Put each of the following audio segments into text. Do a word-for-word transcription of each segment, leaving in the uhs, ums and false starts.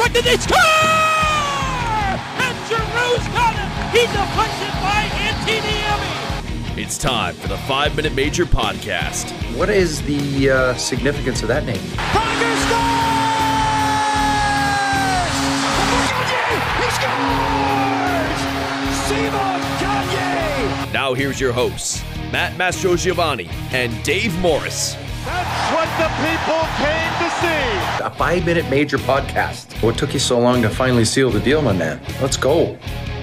deflected, they score! And Giroux's got it! He deflects it by Antiniemi! It's time for the Five Minute Major podcast. What is the uh, significance of that name? Tiger scores! He scores! Simon Gagne! Now here's your hosts, Matt Mastrogiovanni and Dave Morris. That's what the people came to see. A five-minute major podcast. What took you so long to finally seal the deal, my man? Let's go.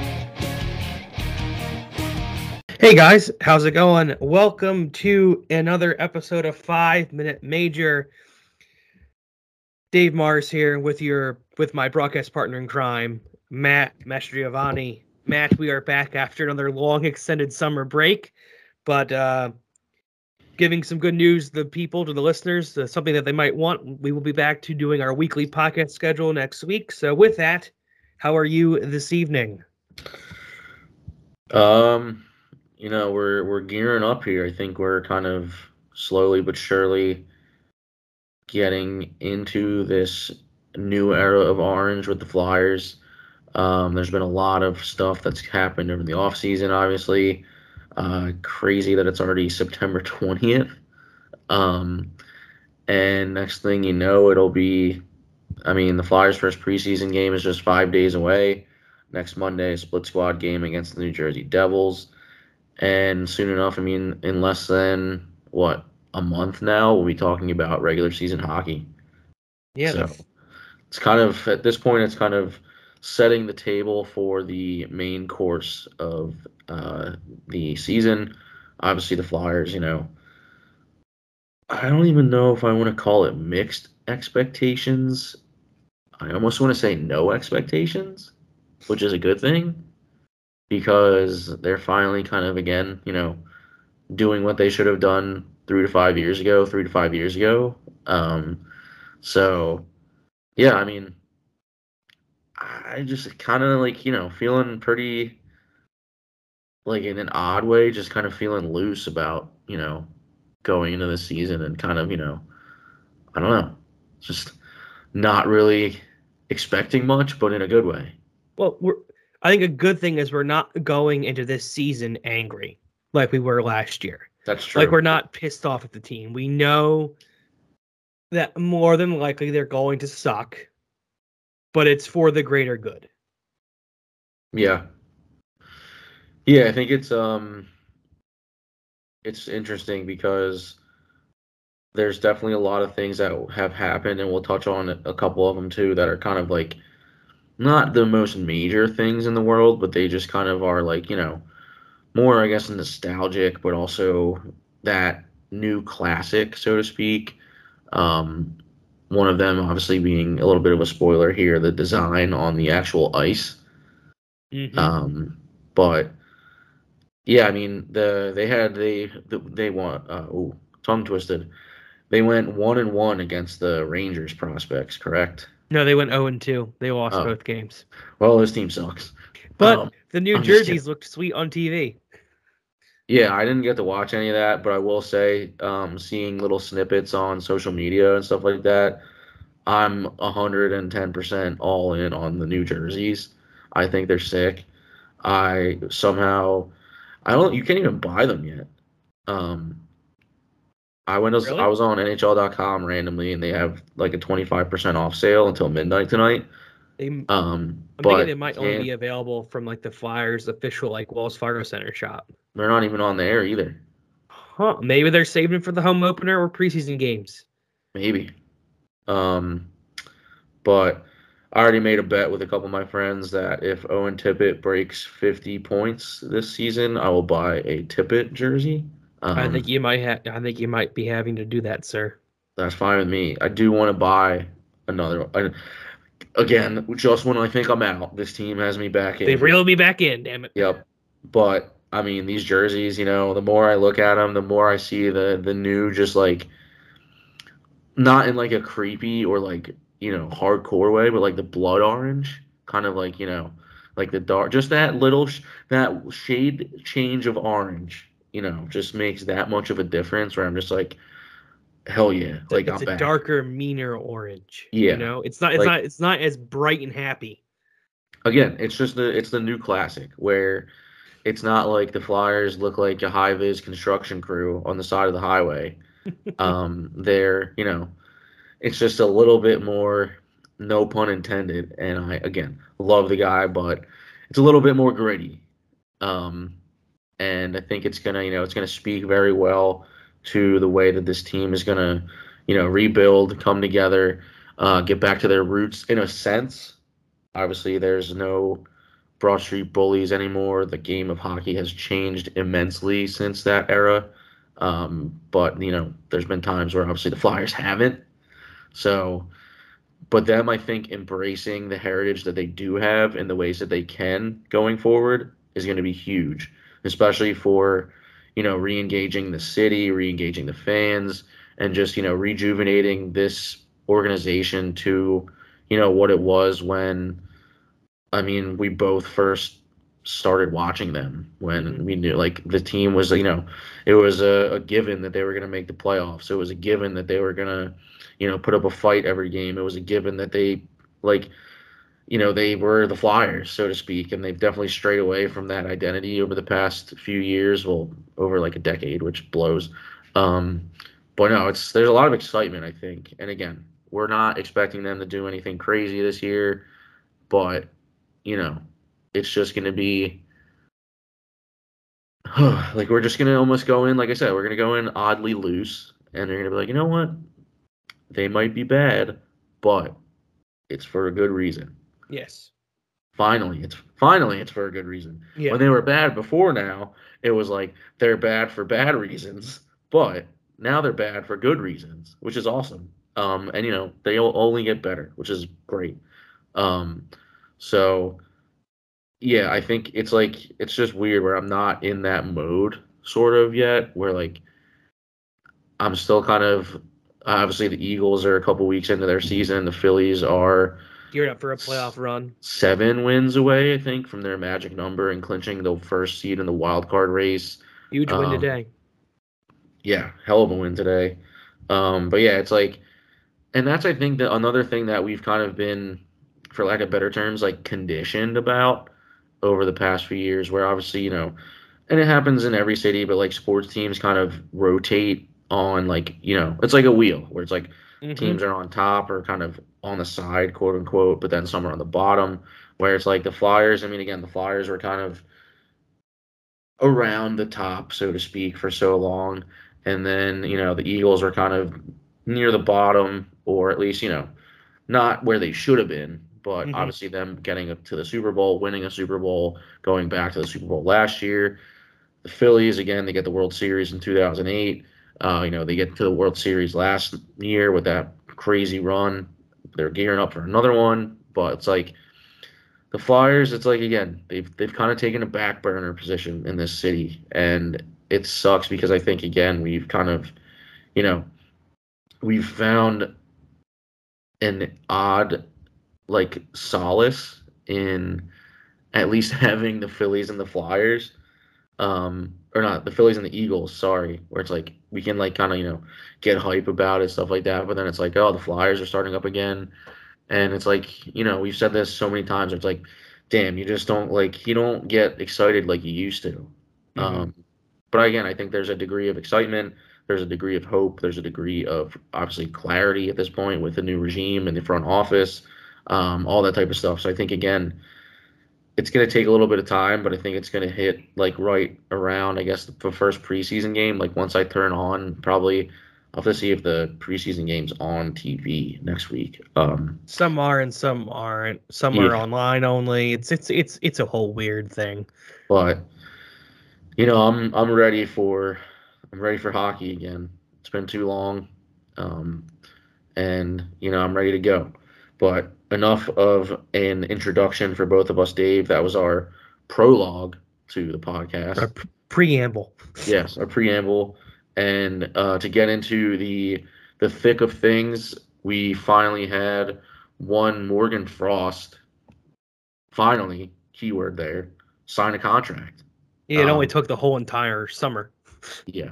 Hey guys, how's it going? Welcome to another episode of Five Minute Major. Dave Morris here with your with my broadcast partner in crime, Matt Mastrogiovanni. Matt, we are back after another long extended summer break, but uh, giving some good news to the people, to the listeners, uh, something that they might want. We will be back to doing our weekly podcast schedule next week. So with that, how are you this evening? Um, you know, we're we're gearing up here. I think we're kind of slowly but surely getting into this new era of orange with the Flyers. Um, there's been a lot of stuff that's happened over the offseason, obviously. Uh, crazy that it's already September twentieth. Um, and next thing you know, it'll be, I mean, the Flyers' first preseason game is just five days away. Next Monday, a split squad game against the New Jersey Devils. And soon enough, I mean, in less than, what, a month now, we'll be talking about regular season hockey. Yeah. So it's kind of, at this point, it's kind of setting the table for the main course of uh, the season. Obviously, the Flyers, you know, I don't even know if I want to call it mixed expectations. I almost want to say no expectations, which is a good thing because they're finally kind of, again, you know, doing what they should have done three to five years ago, three to five years ago. Um, so, yeah, I mean, I just kind of like, you know, feeling pretty, like in an odd way, just kind of feeling loose about, you know, going into the season and kind of, you know, I don't know, just not really expecting much, but in a good way. Well, we're, I think a good thing is we're not going into this season angry like we were last year. That's true. Like we're not pissed off at the team. We know that more than likely they're going to suck, but it's for the greater good. Yeah. Yeah, I think it's um it's interesting because there's definitely a lot of things that have happened, and we'll touch on a couple of them too that are kind of like not the most major things in the world, but they just kind of are like, you know, more, I guess, nostalgic, but also that new classic, so to speak. Um, one of them obviously being a little bit of a spoiler here, the design on the actual ice. Mm-hmm. Um, but yeah, I mean, the they had they they won. Uh, ooh, tongue twisted. They went one and one against the Rangers prospects, correct? No, they went zero and two. They lost Oh. both games. Well, this team sucks. But Um, the New I'm just Jerseys looked sweet on T V. Yeah, I didn't get to watch any of that, but I will say, um, seeing little snippets on social media and stuff like that, I'm one hundred ten percent all in on the New Jerseys. I think they're sick. I somehow, I don't, you can't even buy them yet. Um, I went, Really? I was on N H L dot com randomly, and they have like a twenty-five percent off sale until midnight tonight. They, Um, I'm but thinking it might only can't- be available from like the Flyers official like Wells Fargo Center shop. they're not even on the air either. Huh? Maybe they're saving it for the home opener or preseason games. Maybe. Um, but I already made a bet with a couple of my friends that if Owen Tippett breaks fifty points this season, I will buy a Tippett jersey. Um, I think you might have. I think you might be having to do that, sir. that's fine with me. I do want to buy another one. Again, just when I think I'm out, this team has me back in. They reel me back in, damn it. Yep. But I mean, these jerseys, you know, the more I look at them, the more I see the the new, just like, not in like a creepy or like, you know, hardcore way, but like the blood orange, kind of like, you know, like the dark, just that little sh- that shade change of orange, you know, just makes that much of a difference. Where I'm just like, hell yeah, It's, like a, it's I'm a back. darker, meaner orange. Yeah. You know, it's not it's Like- not it's not as bright and happy. Again, it's just the it's the new classic where it's not like the Flyers look like a high vis construction crew on the side of the highway. um, they're you know, it's just a little bit more, no pun intended. And I again love the guy, but it's a little bit more gritty. Um, and I think it's gonna you know it's gonna speak very well to the way that this team is gonna you know rebuild, come together, uh, get back to their roots in a sense. Obviously, there's no Broad Street Bullies anymore. The game of hockey has changed immensely since that era. Um, but, you know, there's been times where obviously the Flyers haven't. So, but them, I think, embracing the heritage that they do have in the ways that they can going forward is going to be huge, especially for, you know, re-engaging the city, re-engaging the fans, and just, you know, rejuvenating this organization to, you know, what it was when, I mean, we both first started watching them when we knew, like, the team was, you know, it was a, a given that they were going to make the playoffs. It was a given that they were going to, you know, put up a fight every game. It was a given that they, like, you know, they were the Flyers, so to speak, and they've definitely strayed away from that identity over the past few years, well, over like a decade, which blows. Um, but no, it's there's a lot of excitement, I think. And again, we're not expecting them to do anything crazy this year, but you know, it's just going to be like we're just going to almost go in, like I said, we're going to go in oddly loose, and they're going to be like, you know what? They might be bad, but it's for a good reason. Yes. Finally, it's finally it's for a good reason. Yeah. When they were bad before now, it was like they're bad for bad reasons, but now they're bad for good reasons, which is awesome. Um, and you know, they'll only get better, which is great. Um, So, yeah, I think it's like it's just weird where I'm not in that mode sort of yet, where like I'm still kind of obviously the Eagles are a couple weeks into their season. The Phillies are Geared up for a playoff run. seven wins away, I think, from their magic number and clinching the first seed in the wild card race. Huge win Um, today. Yeah, hell of a win today. Um, but yeah, it's like, and that's I think that another thing that we've kind of been, for lack of better terms, like conditioned about over the past few years, where obviously, you know, and it happens in every city, but like sports teams kind of rotate on, like, you know, it's like a wheel where it's like Mhm. teams are on top or kind of on the side, quote unquote, but then some are on the bottom, where it's like the Flyers. I mean, again, the Flyers were kind of around the top, so to speak, for so long. And then, you know, the Eagles are kind of near the bottom, or at least, you know, not where they should have been, but Mhm. obviously them getting to the Super Bowl, winning a Super Bowl, going back to the Super Bowl last year. The Phillies, again, they get the World Series in two thousand eight. Uh, you know, they get to the World Series last year with that crazy run. They're gearing up for another one, but it's like the Flyers, it's like, again, they've they've kind of taken a back burner position in this city, and it sucks because I think, again, we've kind of, you know, we've found an odd, like, solace in at least having the Phillies and the Flyers, um, or not, the Phillies and the Eagles, sorry, where it's like we can, like, kind of, you know, get hype about it, stuff like that, but then it's like, oh, the Flyers are starting up again, and it's like, you know, we've said this so many times, it's like, damn, you just don't, like, you don't get excited like you used to. Mhm. Um, but again, I think there's a degree of excitement, there's a degree of hope, there's a degree of, obviously, clarity at this point with the new regime and the front office, um, all that type of stuff. So I think, again, it's going to take a little bit of time, but I think it's going to hit, like, right around, I guess, the first preseason game. Like, once I turn on, probably I'll have to see if the preseason game's on T V next week. Um, Some are and some aren't. Some Yeah. are online only. It's it's it's it's a whole weird thing. but you know, I'm I'm ready for I'm ready for hockey again. It's been too long, um, and you know, I'm ready to go. But enough of an introduction for both of us, Dave. That was our prologue to the podcast. A p- preamble. Yes, our preamble, and uh, to get into the the thick of things, we finally had one Morgan Frost. Finally, keyword there, sign a contract. Yeah, it only Um, took the whole entire summer. Yes,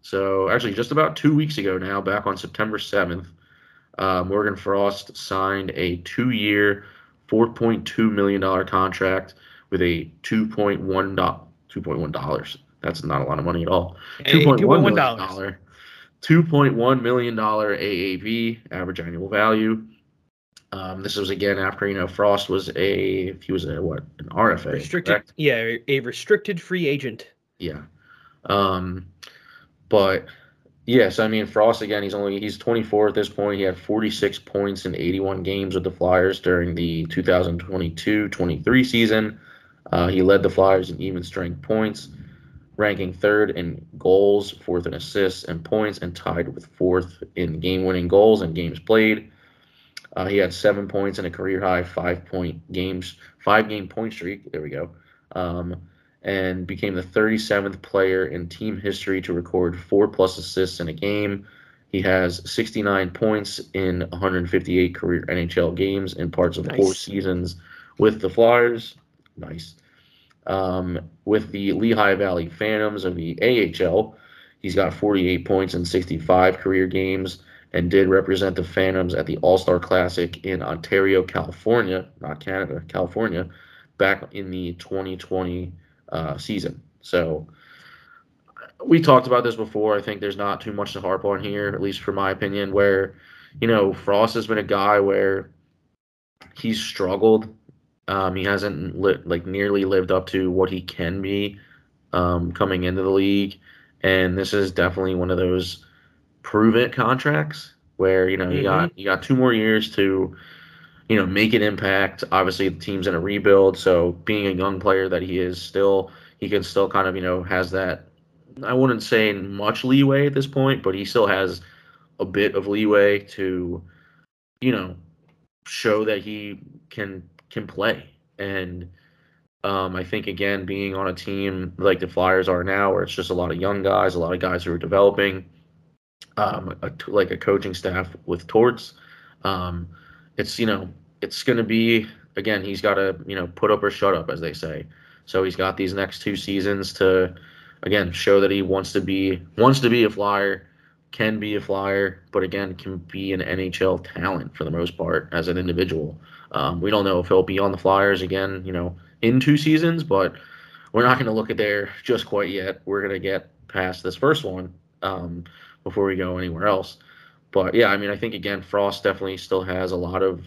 So actually, just about two weeks ago now, back on September seventh, uh, Morgan Frost signed a two-year, four point two million dollars contract with a two point one dollars. That's not a lot of money at all. Hey, two point one million dollars. dollars. two point one million dollars A A V, average annual value. Um, this was again after, you know, Frost was a, he was a, what, an R F A. Restricted, correct? yeah, a restricted free agent. Yeah. Um, but yes, I mean, Frost, again, he's only, he's twenty-four at this point. He had forty-six points in eighty-one games with the Flyers during the two thousand twenty-two twenty-three season. Uh, he led the Flyers in even strength points, ranking third in goals, fourth in assists and points, and tied with fourth in game-winning goals and games played. Uh, he had seven points in a career-high five-point games, five-game point streak. There we go. Um, and became the thirty-seventh player in team history to record four-plus assists in a game. He has sixty-nine points in one hundred fifty-eight career N H L games in parts of nice. four seasons with the Flyers. Nice. Um, with the Lehigh Valley Phantoms of the A H L, he's got forty-eight points in sixty-five career games and did represent the Phantoms at the All-Star Classic in Ontario, California, not Canada, California, back in the twenty twenty uh, season. So we talked about this before. I think there's not too much to harp on here, at least for my opinion, where, you know, Frost has been a guy where he's struggled. Um, he hasn't li- like nearly lived up to what he can be um, coming into the league. And this is definitely one of those prove it contracts where, you know, you mm-hmm. got you got two more years to, you know, make an impact. Obviously the team's in a rebuild, so being a young player that he is still, he can still kind of, you know, has that, I wouldn't say much leeway at this point, but he still has a bit of leeway to, you know, show that he can can play. And um, I think, again, being on a team like the Flyers are now, where it's just a lot of young guys, a lot of guys who are developing, um, a, like a coaching staff with Torts, um, it's, you know, it's going to be, again, he's got to, you know, put up or shut up, as they say. So he's got these next two seasons to, again, show that he wants to be wants to be a Flyer, can be a Flyer, but again, can be an N H L talent for the most part as an individual. Um, we don't know if he'll be on the Flyers again, you know, in two seasons, but we're not going to look at there just quite yet. We're going to get past this first one um, before we go anywhere else. But yeah, I mean, I think, again, Frost definitely still has a lot of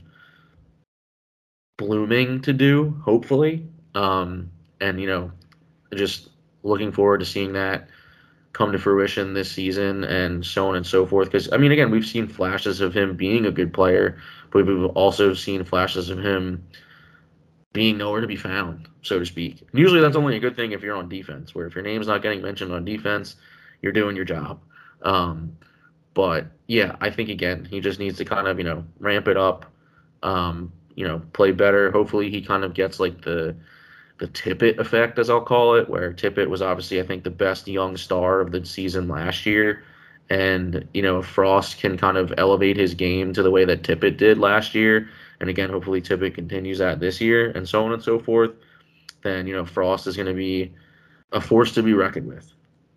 blooming to do, hopefully. Um, and, you know, just looking forward to seeing that come to fruition this season and so on and so forth. Because, I mean, again, we've seen flashes of him being a good player, but we've also seen flashes of him being nowhere to be found, so to speak. And usually that's only a good thing if you're on defense, where if your name's not getting mentioned on defense, you're doing your job. Um, but, yeah, I think, again, he just needs to kind of, you know, ramp it up, um, you know, play better. Hopefully he kind of gets, like, the – the Tippett effect, as I'll call it, where Tippett was obviously, I think, the best young star of the season last year. And, you know, if Frost can kind of elevate his game to the way that Tippett did last year, and again, hopefully Tippett continues that this year, and so on and so forth, then, you know, Frost is going to be a force to be reckoned with.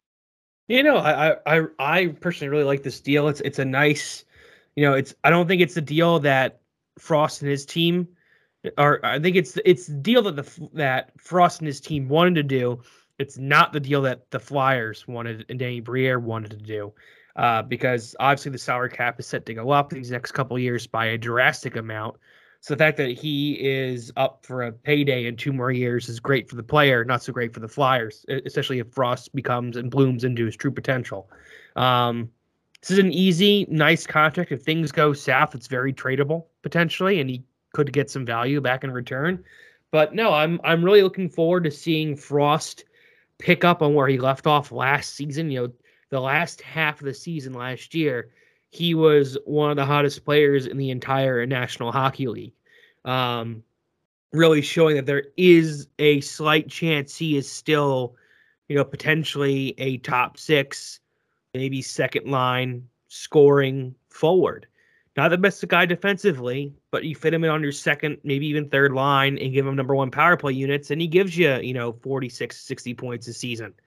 You know, I, I, I personally really like this deal. It's, it's a nice, you know, it's, I don't think it's a deal that Frost and his team, or I think it's it's the deal that the that Frost and his team wanted to do. It's not the deal that the Flyers wanted and Danny Briere wanted to do, uh, because obviously the salary cap is set to go up these next couple of years by a drastic amount. So the fact that he is up for a payday in two more years is great for the player, not so great for the Flyers, especially if Frost becomes and blooms into his true potential. Um, this is an easy, nice contract. If things go south, it's very tradable potentially, and he could get some value back in return. But no, I'm I'm really looking forward to seeing Frost pick up on where he left off last season. You know, the last half of the season last year, he was one of the hottest players in the entire National Hockey League. Um, really showing that there is a slight chance he is still, you know, potentially a top six, maybe second line scoring forward. Not the best guy defensively, but you fit him in on your second, maybe even third line and give him number one power play units, and he gives you, you know, forty-six, sixty points a season.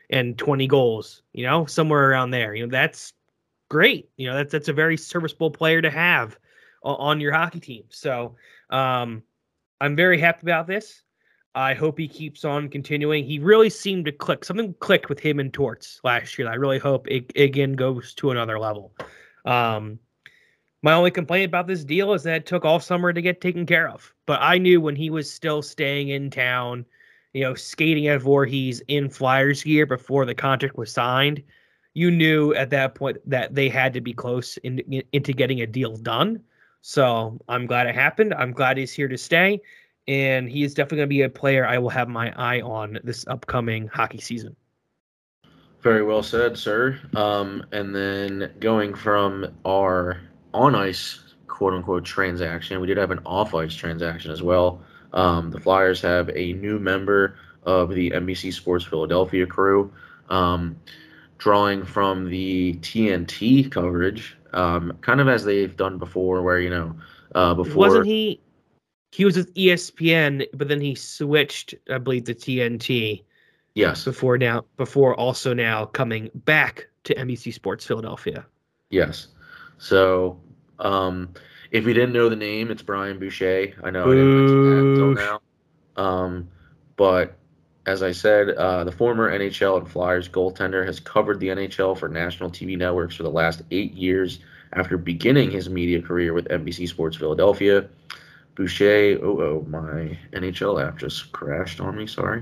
and twenty goals, you know, somewhere around there. You know, that's great. You know, that's that's a very serviceable player to have on your hockey team. So um, I'm very happy about this. I hope he keeps on continuing. He really seemed to click. Something clicked with him and Torts last year. I really hope it again goes to another level. Um, my only complaint about this deal is that it took all summer to get taken care of. But I knew when he was still staying in town, you know, skating at Voorhees in Flyers gear before the contract was signed, you knew at that point that they had to be close in, in, into getting a deal done. So I'm glad it happened. I'm glad he's here to stay. And he is definitely going to be a player I will have my eye on this upcoming hockey season. Very well said, sir. Um, and then going from our on-ice, quote-unquote, transaction, we did have an off-ice transaction as well. Um, the Flyers have a new member of the N B C Sports Philadelphia crew, um, drawing from the T N T coverage, um, kind of as they've done before, where, you know, uh, before... Wasn't he... He was with E S P N, but then he switched, I believe, to T N T. Yes. Before now, before also now coming back to N B C Sports Philadelphia. Yes. So, um, if you didn't know the name, it's Brian Boucher. I know I didn't mention that until now. Um, but as I said, uh, the former N H L and Flyers goaltender has covered the N H L for national T V networks for the last eight years after beginning his media career with N B C Sports Philadelphia. Boucher, oh, oh, my N H L app just crashed on me, sorry.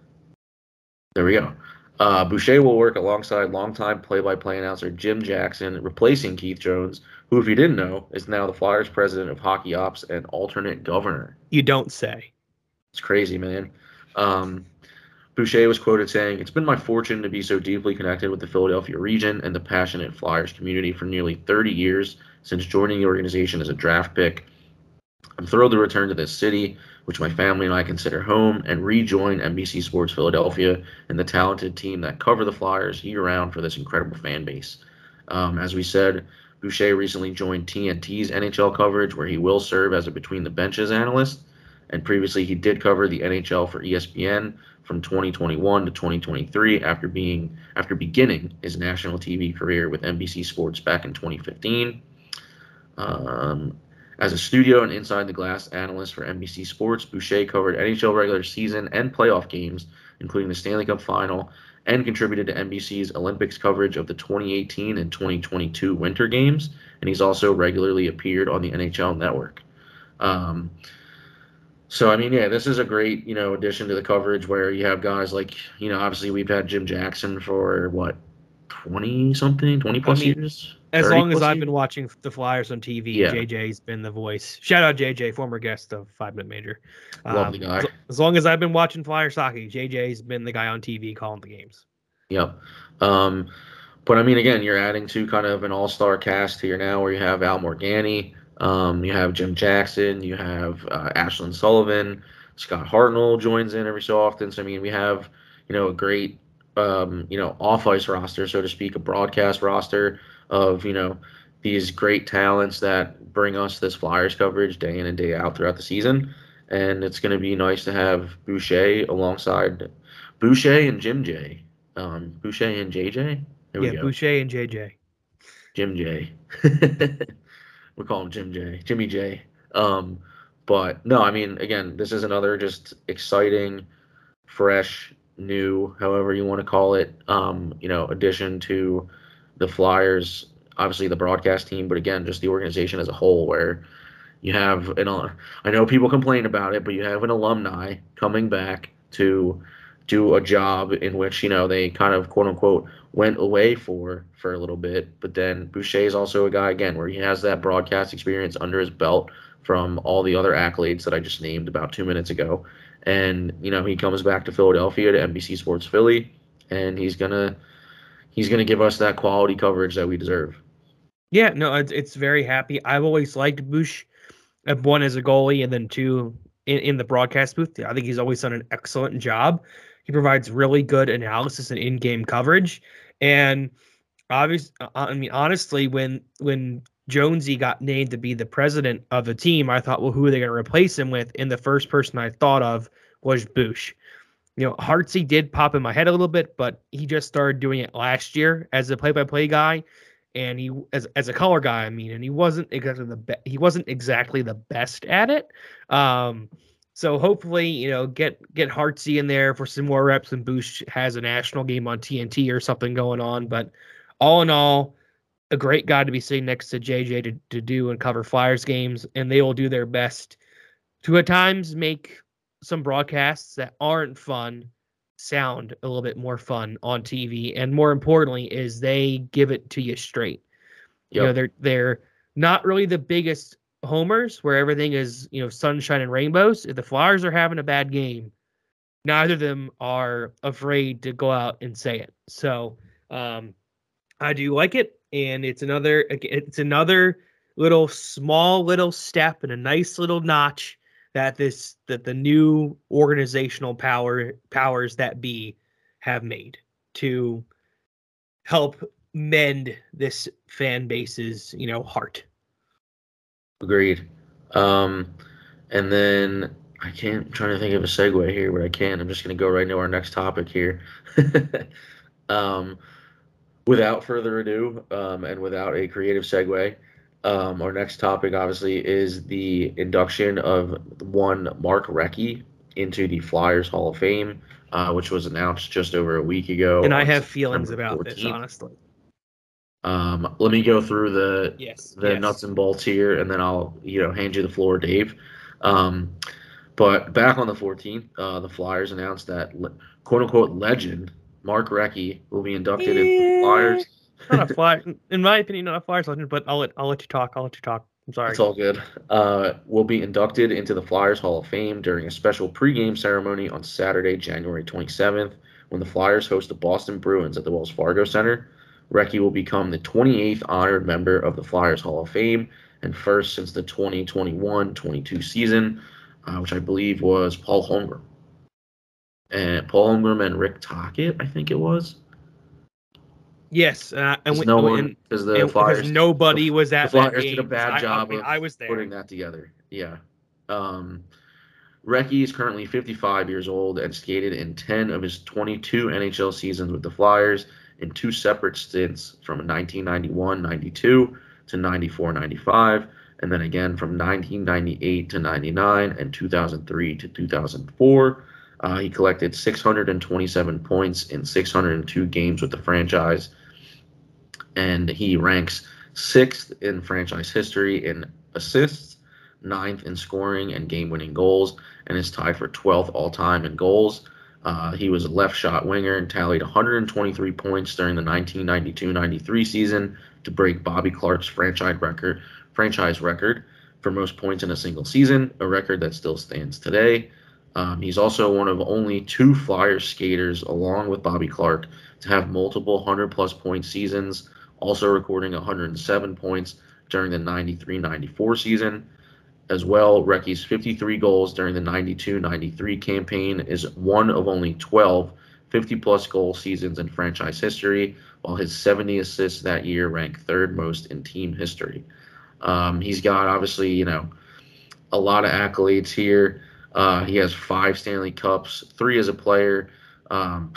There we go. Uh, Boucher will work alongside longtime play-by-play announcer Jim Jackson, replacing Keith Jones, who, if you didn't know, is now the Flyers president of hockey ops and alternate governor. You don't say. It's crazy, man. Um, Boucher was quoted saying, "It's been my fortune to be so deeply connected with the Philadelphia region and the passionate Flyers community for nearly thirty years since joining the organization as a draft pick. I'm thrilled to return to this city, which my family and I consider home, and rejoin N B C Sports Philadelphia and the talented team that cover the Flyers year-round for this incredible fan base." Um, as we said, Boucher recently joined T N T's N H L coverage, where he will serve as a between-the-benches analyst, and previously he did cover the N H L for E S P N from twenty twenty-one to twenty twenty-three after being after beginning his national T V career with N B C Sports back in twenty fifteen. Um, As a studio and inside the glass analyst for N B C Sports, Boucher covered N H L regular season and playoff games, including the Stanley Cup Final, and contributed to N B C's Olympics coverage of the twenty eighteen and twenty twenty-two Winter Games, and he's also regularly appeared on the N H L Network. Um, so, I mean, yeah, this is a great, you know, addition to the coverage where you have guys like, you know, obviously we've had Jim Jackson for, what, twenty-something, twenty-plus I mean, years? As long as I've years? been watching the Flyers on T V, Yeah. J J's been the voice. Shout out J J, former guest of Five Minute Major. Lovely Um, guy. As long as I've been watching Flyers hockey, J J's been the guy on T V calling the games. Yep. Um, but, I mean, again, you're adding to kind of an all-star cast here now where you have Al Morgani, um, you have Jim Jackson, you have uh, Ashlyn Sullivan, Scott Hartnell joins in every so often. So, I mean, we have, you know, a great, um, you know, off-ice roster, so to speak, a broadcast roster of, you know, these great talents that bring us this Flyers coverage day in and day out throughout the season. And it's going to be nice to have Boucher alongside Boucher and Jim J. Um, Boucher and J J? There we Yeah, go. Boucher and J J. Jim J. We call him Jim J. Jimmy J. Um, but, no, I mean, again, this is another just exciting, fresh, new, however you want to call it, um, you know, addition to the Flyers, obviously the broadcast team, but again, just the organization as a whole, where you have an, I know people complain about it, but you have an alumni coming back to do a job in which, you know, they kind of, quote unquote, went away for, for a little bit. But then Boucher is also a guy, again, where he has that broadcast experience under his belt from all the other accolades that I just named about two minutes ago. And, you know, he comes back to Philadelphia to N B C Sports Philly, and he's going to, he's going to give us that quality coverage that we deserve. Yeah, no, it's, it's very happy. I've always liked Bush, uh, one as a goalie, and then two in, in the broadcast booth. I think he's always done an excellent job. He provides really good analysis and in-game coverage. And obviously, I mean, honestly, when when Jonesy got named to be the president of the team, I thought, well, who are they going to replace him with? And the first person I thought of was Bush. You know, Hartsey did pop in my head a little bit, but he just started doing it last year as a play-by-play guy, and he as as a color guy. I mean, and he wasn't exactly the be- he wasn't exactly the best at it. Um, so hopefully, you know, get get Hartsey in there for some more reps, and Bush has a national game on T N T or something going on. But all in all, a great guy to be sitting next to J J to to do and cover Flyers games, and they will do their best to at times make some broadcasts that aren't fun sound a little bit more fun on T V, and more importantly is they give it to you straight. Yep. You know, they're they're not really the biggest homers where everything is, you know, sunshine and rainbows. If the Flyers are having a bad game, neither of them are afraid to go out and say it. So um, I do like it, and it's another it's another little small little step and a nice little notch that this that the new organizational power powers that be have made to help mend this fan base's, you know, heart. Agreed. Um, and then I can't I'm trying to think of a segue here, but I can't. I'm just going to go right into our next topic here. um, without further ado, um, and without a creative segue, Um, our next topic, obviously, is the induction of one Mark Recchi into the Flyers Hall of Fame, uh, which was announced just over a week ago. And I have feelings about this, honestly. Um, let me go through the yes, the yes. nuts and bolts here, and then I'll you know hand you the floor, Dave. Um, but back on the fourteenth, uh, the Flyers announced that quote unquote legend Mark Recchi will be inducted yeah. into the Flyers. Not a Flyer, in my opinion, not a Flyers legend, but I'll let I'll let you talk. I'll let you talk. I'm sorry. It's all good. Uh, will be inducted into the Flyers Hall of Fame during a special pregame ceremony on Saturday, January twenty-seventh, when the Flyers host the Boston Bruins at the Wells Fargo Center. Recchi will become the twenty-eighth honored member of the Flyers Hall of Fame, and first since the twenty twenty-one twenty-two season, uh, which I believe was Paul Holmgren. And Paul Holmgren and Rick Tocchet, I think it was. Yes, uh, and, we, no and, one, because the and, Flyers, because nobody was at the Flyers that game. did a bad job I, I, mean, of I was there. putting that together. Yeah. Um, Recchi is currently fifty-five years old and skated in ten of his twenty-two N H L seasons with the Flyers in two separate stints from nineteen ninety-one ninety-two to ninety-four ninety-five, and then again from nineteen ninety-eight to ninety-nine and two thousand three to two thousand four. Uh, he collected six hundred twenty-seven points in six hundred two games with the franchise, and he ranks sixth in franchise history in assists, ninth in scoring and game-winning goals, and is tied for twelfth all-time in goals. Uh, he was a left-shot winger and tallied one hundred twenty-three points during the nineteen ninety-two ninety-three season to break Bobby Clarke's franchise record, franchise record for most points in a single season, a record that still stands today. Um, he's also one of only two Flyers skaters, along with Bobby Clarke, to have multiple one hundred plus point seasons, also recording one hundred seven points during the ninety-three ninety-four season. As well, Recchi's fifty-three goals during the ninety-two ninety-three campaign is one of only twelve fifty-plus goal seasons in franchise history, while his seventy assists that year rank third most in team history. Um, he's got, obviously, you know, a lot of accolades here. Uh, he has five Stanley Cups, three as a player, um,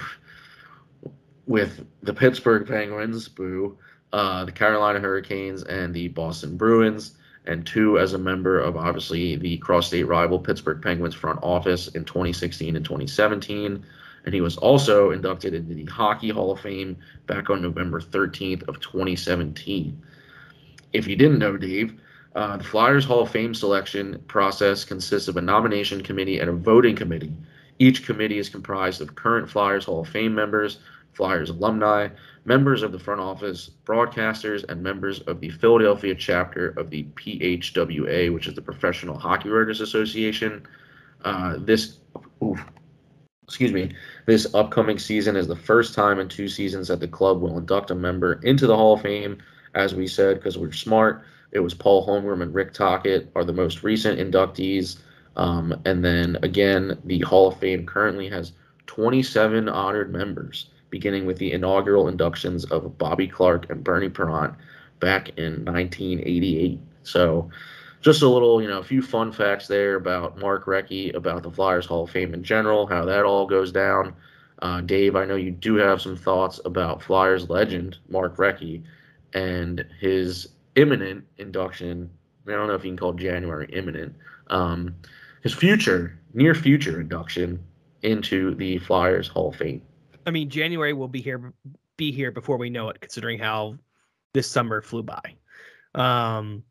with the Pittsburgh Penguins, boo, uh, the Carolina Hurricanes, and the Boston Bruins, and two as a member of, obviously, the cross-state rival Pittsburgh Penguins front office in twenty sixteen and twenty seventeen. And he was also inducted into the Hockey Hall of Fame back on November thirteenth of twenty seventeen. If you didn't know, Dave, Uh, the Flyers Hall of Fame selection process consists of a nomination committee and a voting committee. Each committee is comprised of current Flyers Hall of Fame members, Flyers alumni, members of the front office, broadcasters, and members of the Philadelphia chapter of the P H W A, which is the Professional Hockey Writers Association. Uh, this, oof, excuse me, this upcoming season is the first time in two seasons that the club will induct a member into the Hall of Fame. As we said, because we're smart, it was Paul Holmgren and Rick Tocchet are the most recent inductees. Um, and then, again, the Hall of Fame currently has twenty-seven honored members, beginning with the inaugural inductions of Bobby Clarke and Bernie Parent back in nineteen eighty-eight. So just a little, you know, a few fun facts there about Mark Recchi, about the Flyers Hall of Fame in general, how that all goes down. Uh, Dave, I know you do have some thoughts about Flyers legend Mark Recchi and his imminent induction. I don't know if you can call January imminent. Um, his future, near future induction into the Flyers Hall of Fame. I mean, January will be here, be here before we know it, considering how this summer flew by. Um,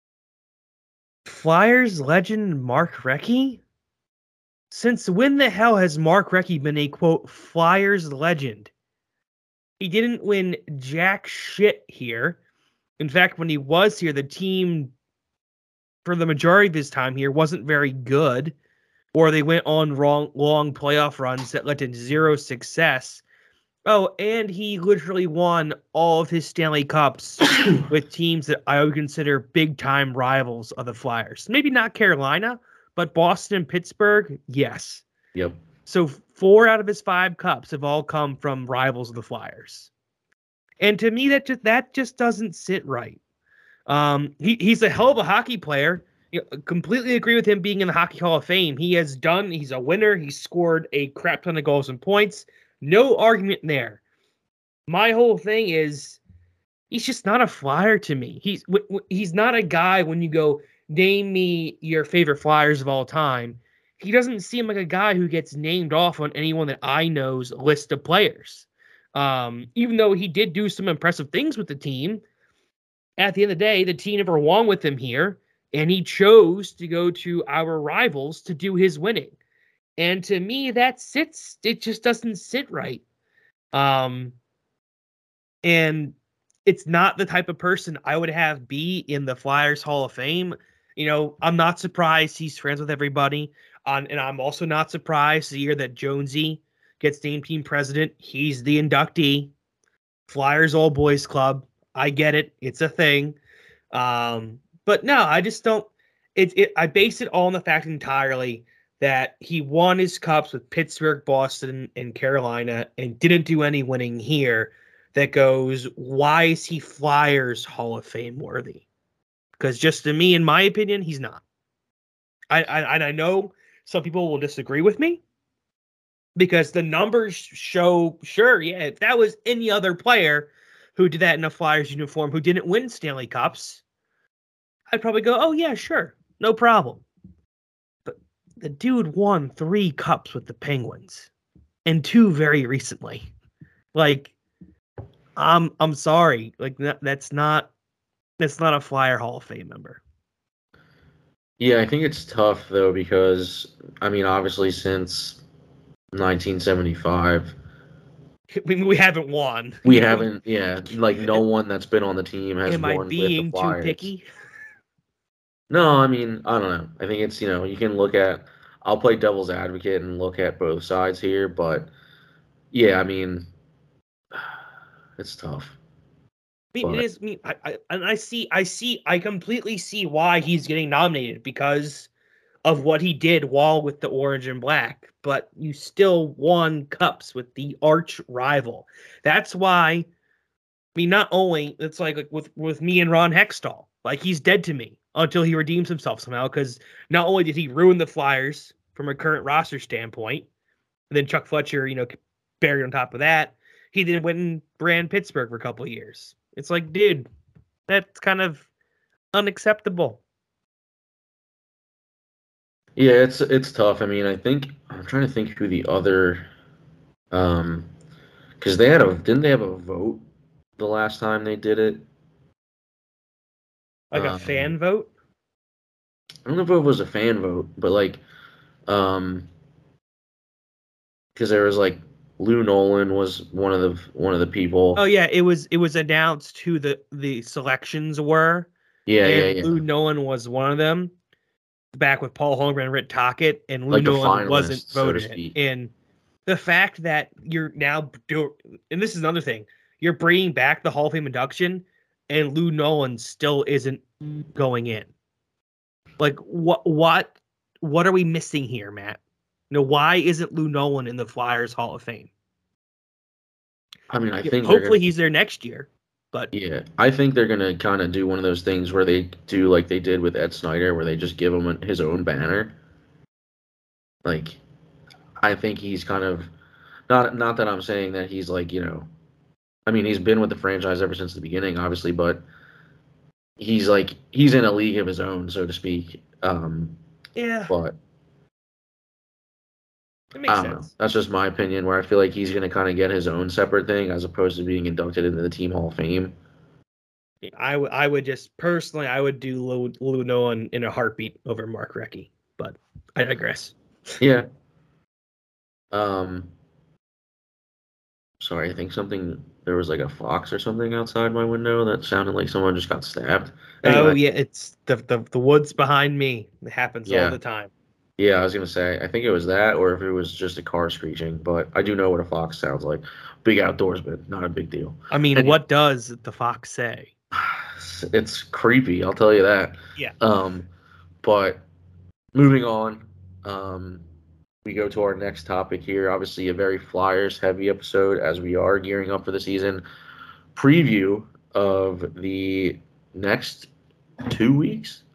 Flyers legend Mark Recchi? Since when the hell has Mark Recchi been a, quote, Flyers legend? He didn't win jack shit here. In fact, when he was here, the team, for the majority of his time here, wasn't very good. Or they went on wrong, long playoff runs that led to zero success. Oh, and he literally won all of his Stanley Cups with teams that I would consider big-time rivals of the Flyers. Maybe not Carolina, but Boston and Pittsburgh, yes. Yep. So four out of his five cups have all come from rivals of the Flyers. And to me, that just, that just doesn't sit right. Um, he, he's a hell of a hockey player. You know, completely agree with him being in the Hockey Hall of Fame. He has done, he's a winner. He's scored a crap ton of goals and points. No argument there. My whole thing is he's just not a Flyer to me. He's w- w- he's not a guy when you go, name me your favorite Flyers of all time. He doesn't seem like a guy who gets named off on anyone that I know's list of players. Um, even though he did do some impressive things with the team, at the end of the day, the team never won with him here, and he chose to go to our rivals to do his winning. And to me, that sits, it just doesn't sit right. Um, and it's not the type of person I would have be in the Flyers Hall of Fame. You know, I'm not surprised he's friends with everybody. Um, and I'm also not surprised the year that Jonesy gets named team president. He's the inductee. Flyers All Boys Club. I get it. It's a thing. Um, but no, I just don't. It, it, I base it all on the fact entirely that he won his cups with Pittsburgh, Boston, and Carolina and didn't do any winning here. That goes, why is he Flyers Hall of Fame worthy? Because just to me, in my opinion, he's not. I, I and I know some people will disagree with me because the numbers show, sure, yeah, if that was any other player who did that in a Flyers uniform who didn't win Stanley Cups, I'd probably go, oh, yeah, sure, no problem. But the dude won three cups with the Penguins and two very recently. Like, I'm I'm sorry, like that, that's not that's not a Flyer Hall of Fame member. Yeah, I think it's tough though because I mean, obviously since nineteen seventy-five, we we haven't won. We haven't, yeah, like no one that's been on the team has Am won I with being the too Flyers. picky? No, I mean, I don't know. I think it's, you know, you can look at, I'll play devil's advocate and look at both sides here, but yeah, I mean, it's tough. I mean, But- it is. I mean, I, I and I see, I see, I completely see why he's getting nominated because of what he did while with the Orange and Black. But you still won cups with the arch rival. That's why. I mean, not only it's like, like with with me and Ron Hextall, like he's dead to me until he redeems himself somehow. Because not only did he ruin the Flyers from a current roster standpoint, and then Chuck Fletcher, you know, buried on top of that, he then went and ran Pittsburgh for a couple of years. It's like, dude, that's kind of unacceptable. Yeah, it's it's tough. I mean, I think I'm trying to think who the other, um, because they had a didn't they have a vote the last time they did it? Like a Um, fan vote? I don't know if it was a fan vote, but like, um, because there was like Lou Nolan was one of the one of the people. Oh yeah, it was it was announced who the the selections were. yeah, yeah, and yeah. Lou Nolan was one of them. Back with Paul Holmgren and Rick Tocchet, and Lou Like the Nolan finalists, wasn't so to voted. speak. And the fact that you're now do, and this is another thing, you're bringing back the Hall of Fame induction, and Lou Nolan still isn't going in. Like what what what are we missing here, Matt? You know, why isn't Lou Nolan in the Flyers Hall of Fame? I mean, I think they're Hopefully gonna- he's there next year. But yeah, I think they're gonna kind of do one of those things where they do like they did with Ed Snyder, where they just give him his own banner. Like, I think he's kind of not not that I'm saying that he's like, you know, I mean, he's been with the franchise ever since the beginning, obviously, but he's like he's in a league of his own, so to speak. Um, yeah, but it makes I don't sense. know. That's just my opinion, where I feel like he's gonna kind of get his own separate thing as opposed to being inducted into the Team Hall of Fame. I would I would just personally I would do Lou, Lou Nolan in a heartbeat over Mark Recchi, but I digress. Yeah. Um. Sorry, I think something. There was like a fox or something outside my window that sounded like someone just got stabbed. Anyway, Oh yeah, it's the, the the woods behind me. It happens Yeah. all the time. yeah, I was gonna say I think it was that, or if it was just a car screeching. But I do know what a fox sounds like. Big outdoorsman, not a big deal. I mean, And- what does the fox say? It's creepy, I'll tell you that. Yeah. Um, but moving on, um, we go to our next topic here. Obviously, a very Flyers heavy episode as we are gearing up for the season. Preview of the next two weeks.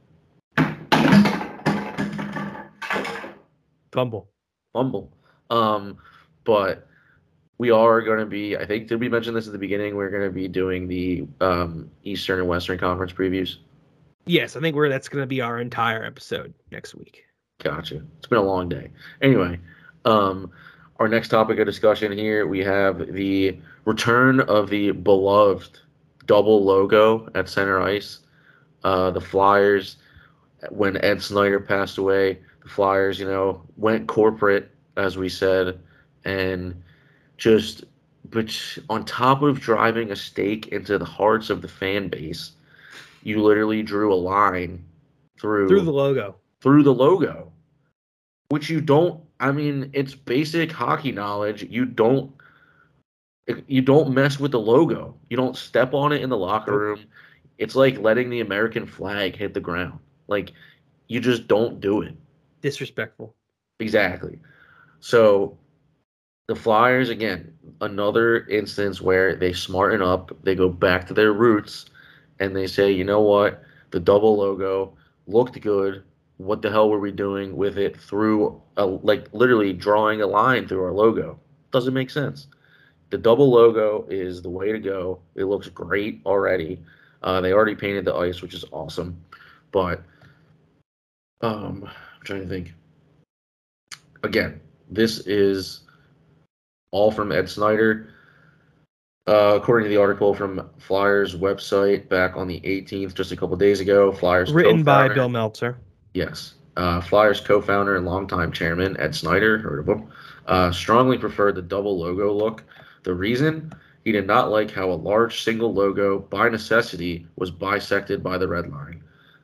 Fumble. Fumble. Um, but we are going to be, I think, did we mention this at the beginning? We're going to be doing the um, Eastern and Western Conference previews. Yes, I think we're that's going to be our entire episode next week. Gotcha. It's been a long day. Anyway, um, our next topic of discussion here, we have the return of the beloved double logo at center ice. Uh, the Flyers, when Ed Snyder passed away, the Flyers, you know, went corporate, as we said, and just, but on top of driving a stake into the hearts of the fan base, you literally drew a line through Through the logo. through the logo, which you don't. I mean, it's basic hockey knowledge. You don't you don't mess with the logo. You don't step on it in the locker room. It's like letting the American flag hit the ground. Like, you just don't do it. Disrespectful. Exactly. So the Flyers, again, another instance where they smarten up, they go back to their roots, and they say, you know what, the double logo looked good. What the hell were we doing with it through, a, like, literally drawing a line through our logo? Doesn't make sense. The double logo is the way to go. It looks great already. Uh, they already painted the ice, which is awesome. But um, I'm trying to think. Again, this is all from Ed Snyder. Uh, according to the article from Flyers website back on the eighteenth, just a couple days ago, Flyers Written by co-founder- Bill Meltzer. Yes. Uh, Flyers co-founder and longtime chairman Ed Snyder, heard of him, uh, strongly preferred the double logo look. The reason? He did not like how a large single logo, by necessity, was bisected by the red line.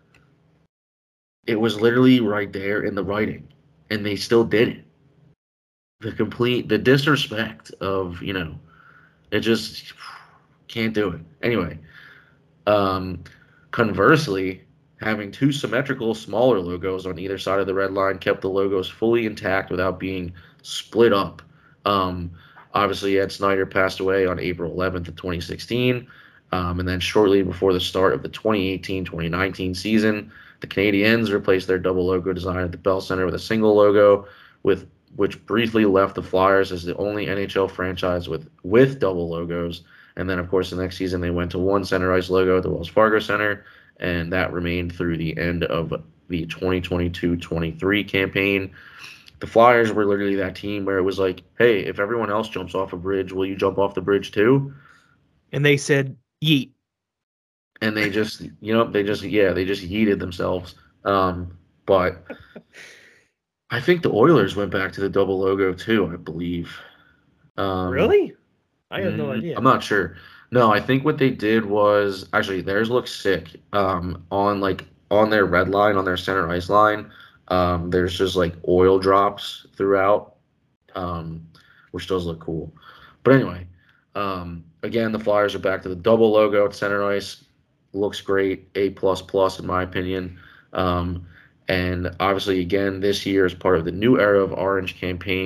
It was literally right there in the writing, and they still did it. The complete, the disrespect of, you know, it just can't do it. Anyway, um, conversely, having two symmetrical, smaller logos on either side of the red line kept the logos fully intact without being split up. Um, obviously, Ed Snyder passed away on April eleventh of twenty sixteen, um, and then shortly before the start of the twenty eighteen twenty nineteen season, the Canadiens replaced their double logo design at the Bell Center with a single logo, with which briefly left the Flyers as the only N H L franchise with, with double logos. And then, of course, the next season they went to one center ice logo at the Wells Fargo Center, and that remained through the end of the twenty twenty-two twenty-three campaign. The Flyers were literally that team where it was like, hey, if everyone else jumps off a bridge, will you jump off the bridge too? And they said, yeet. And they just, you know, they just, yeah, they just yeeted themselves. Um, but I think the Oilers went back to the double logo too, I believe. Um, Really? I have no Mm, idea. I'm not sure. No, I think what they did was actually theirs looks sick. Um, on like on their red line, on their center ice line, um, there's just like oil drops throughout, um, which does look cool. But anyway, um, again, the Flyers are back to the double logo at center ice. Looks great, A plus plus in my opinion. Um, and obviously, again, this year is part of the new era of Orange campaign,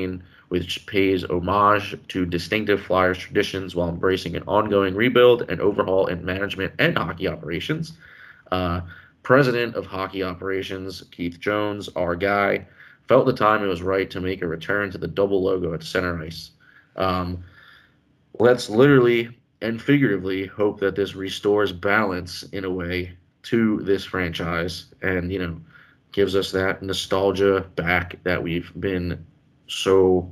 which pays homage to distinctive Flyers traditions while embracing an ongoing rebuild and overhaul in management and hockey operations. Uh, President of Hockey Operations, Keith Jones, our guy, felt the time it was right to make a return to the double logo at center ice. Um, let's literally and figuratively hope that this restores balance in a way to this franchise and, you know, gives us that nostalgia back that we've been so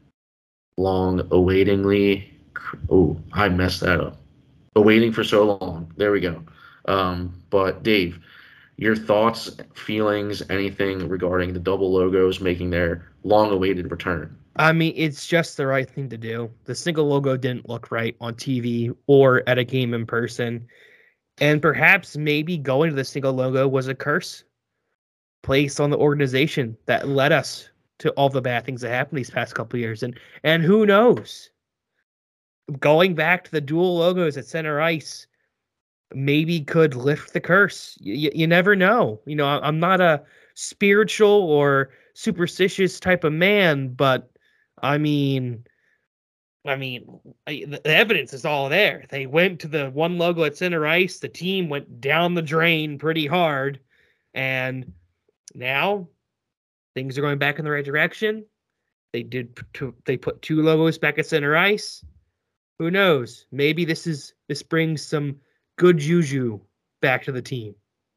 long awaitingly. Oh, I messed that up. Awaiting for so long. There we go. Um, but Dave, your thoughts, feelings, anything regarding the double logos making their long-awaited return? I mean, it's just the right thing to do. The single logo didn't look right on T V or at a game in person. And perhaps maybe going to the single logo was a curse placed on the organization that led us to all the bad things that happened these past couple of years. And and who knows? Going back to the dual logos at center ice maybe could lift the curse. You, you never know. You know, I'm not a spiritual or superstitious type of man, but I mean, I mean, I, the evidence is all there. They went to the one logo at center ice. The team went down the drain pretty hard, and now things are going back in the right direction. They did. They put two logos back at center ice. Who knows? Maybe this is this brings some good juju back to the team.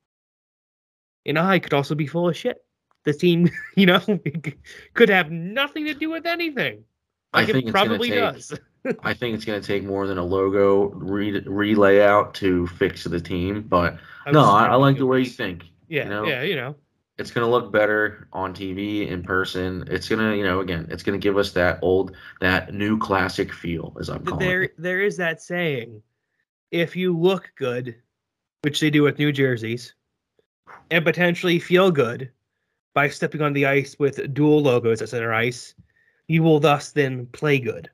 And I could also be full of shit. The team, you know, could have nothing to do with anything. Like I think it probably take, does. I think it's going to take more than a logo re re-layout to fix the team. But I no, I, I like the way you think. Yeah, you know? yeah, you know. It's going to look better on T V, in person. It's going to, you know, again, it's going to give us that old, that new classic feel, as I'm calling there, it. There is that saying, if you look good, which they do with New Jerseys, and potentially feel good by stepping on the ice with dual logos at center ice, you will thus then play good.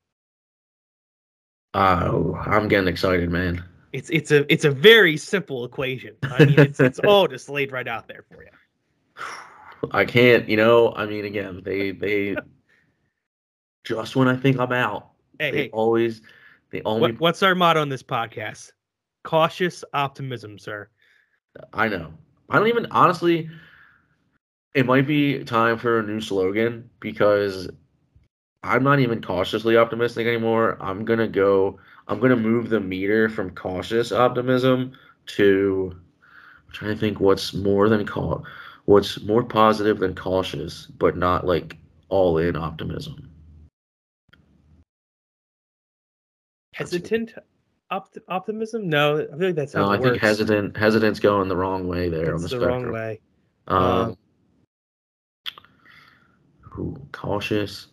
Oh, I'm getting excited, man. It's it's a it's a very simple equation. I mean, it's it's all just laid right out there for you. I can't, you know. I mean, again, they they just when I think I'm out, hey, they hey. always they only. What, what's our motto on this podcast? Cautious optimism, sir. I know. I don't even honestly. It might be time for a new slogan because I'm not even cautiously optimistic anymore. I'm gonna go. I'm gonna move the meter from cautious optimism to. I'm trying to think what's more than cau- what's more positive than cautious, but not like all in optimism. Hesitant opt- optimism? No, I feel like that sounds No, I worse. think hesitant. Hesitant's going the wrong way there That's on the, the spectrum. wrong way. Um, Um, Ooh, cautious.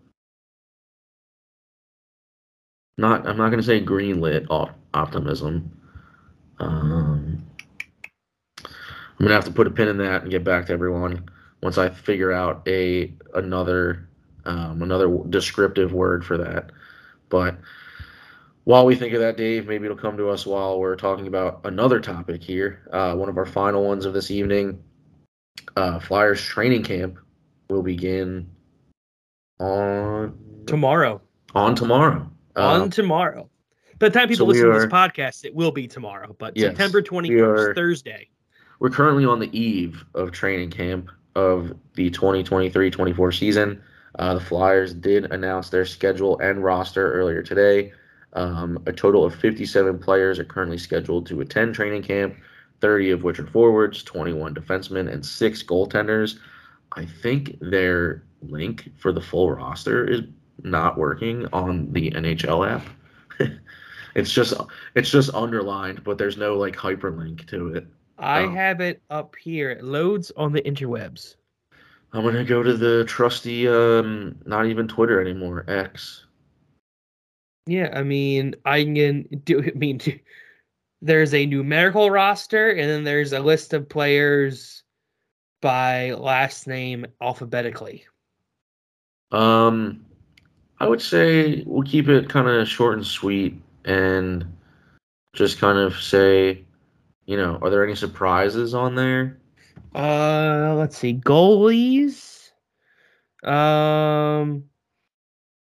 Not. I'm not going to say greenlit op- optimism. Um, I'm going to have to put a pin in that and get back to everyone once I figure out a another um, another descriptive word for that. But while we think of that, Dave, maybe it'll come to us while we're talking about another topic here. Uh, one of our final ones of this evening. Uh, Flyers training camp will begin on tomorrow. On tomorrow. On Um, tomorrow. By the time people so we listen to are- this podcast, it will be tomorrow. But Yes, September we twenty-first, are- Thursday. We're currently on the eve of training camp of the twenty twenty-three twenty-four season. Uh, the Flyers did announce their schedule and roster earlier today. Um, a total of fifty-seven players are currently scheduled to attend training camp, thirty of which are forwards, twenty-one defensemen, and six goaltenders. I think their link for the full roster is not working on the N H L app. it's just it's just underlined, but there's no like hyperlink to it. I Oh. have it up here. It loads on the interwebs. I'm gonna go to the trusty, um, not even Twitter anymore, X. Yeah, I mean, I can do. I mean, there's a numerical roster, and then there's a list of players by last name alphabetically. Um, I would say we'll keep it kind of short and sweet, and just kind of say, you know, are there any surprises on there? Uh, let's see, goalies. Um,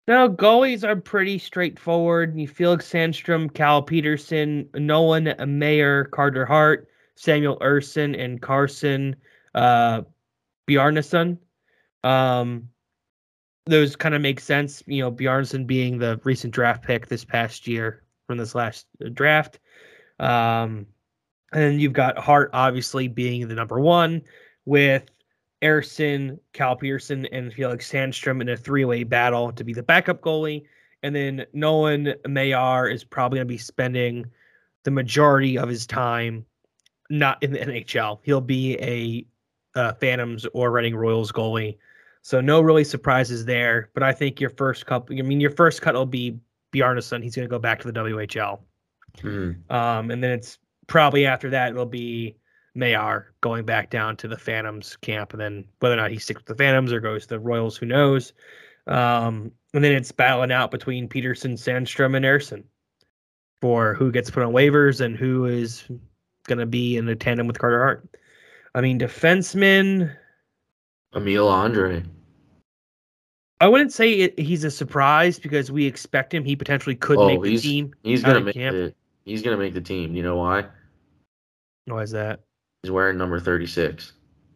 No, goalies are pretty straightforward. You Felix Sandstrom, Cal Peterson, Nolan Mayer, Carter Hart, Samuel Urson, and Carson uh, Bjarnason. Um, those kind of make sense. You know, Bjarnason being the recent draft pick this past year from this last draft. Um, and then you've got Hart obviously being the number one with Erson, Cal Peterson, and Felix Sandstrom in a three-way battle to be the backup goalie. And then Nolan Mayer is probably going to be spending the majority of his time not in the N H L. He'll be a uh, Phantoms or Reading Royals goalie. So no really surprises there. But I think your first couple, I mean, your first cut will be Bjarnason. He's going to go back to the W H L. Mm. Um, and then it's probably after that, it'll be Mayer going back down to the Phantoms camp, and then whether or not he sticks with the Phantoms or goes to the Royals, who knows? Um, and then it's battling out between Peterson, Sandstrom, and Erson for who gets put on waivers and who is going to be in a tandem with Carter Hart. I mean, defenseman Emil Andre. I wouldn't say it, he's a surprise because we expect him. He potentially could oh, make the he's, team. He's gonna make it. He's gonna make the team. You know why? Why is that? He's wearing number thirty-six.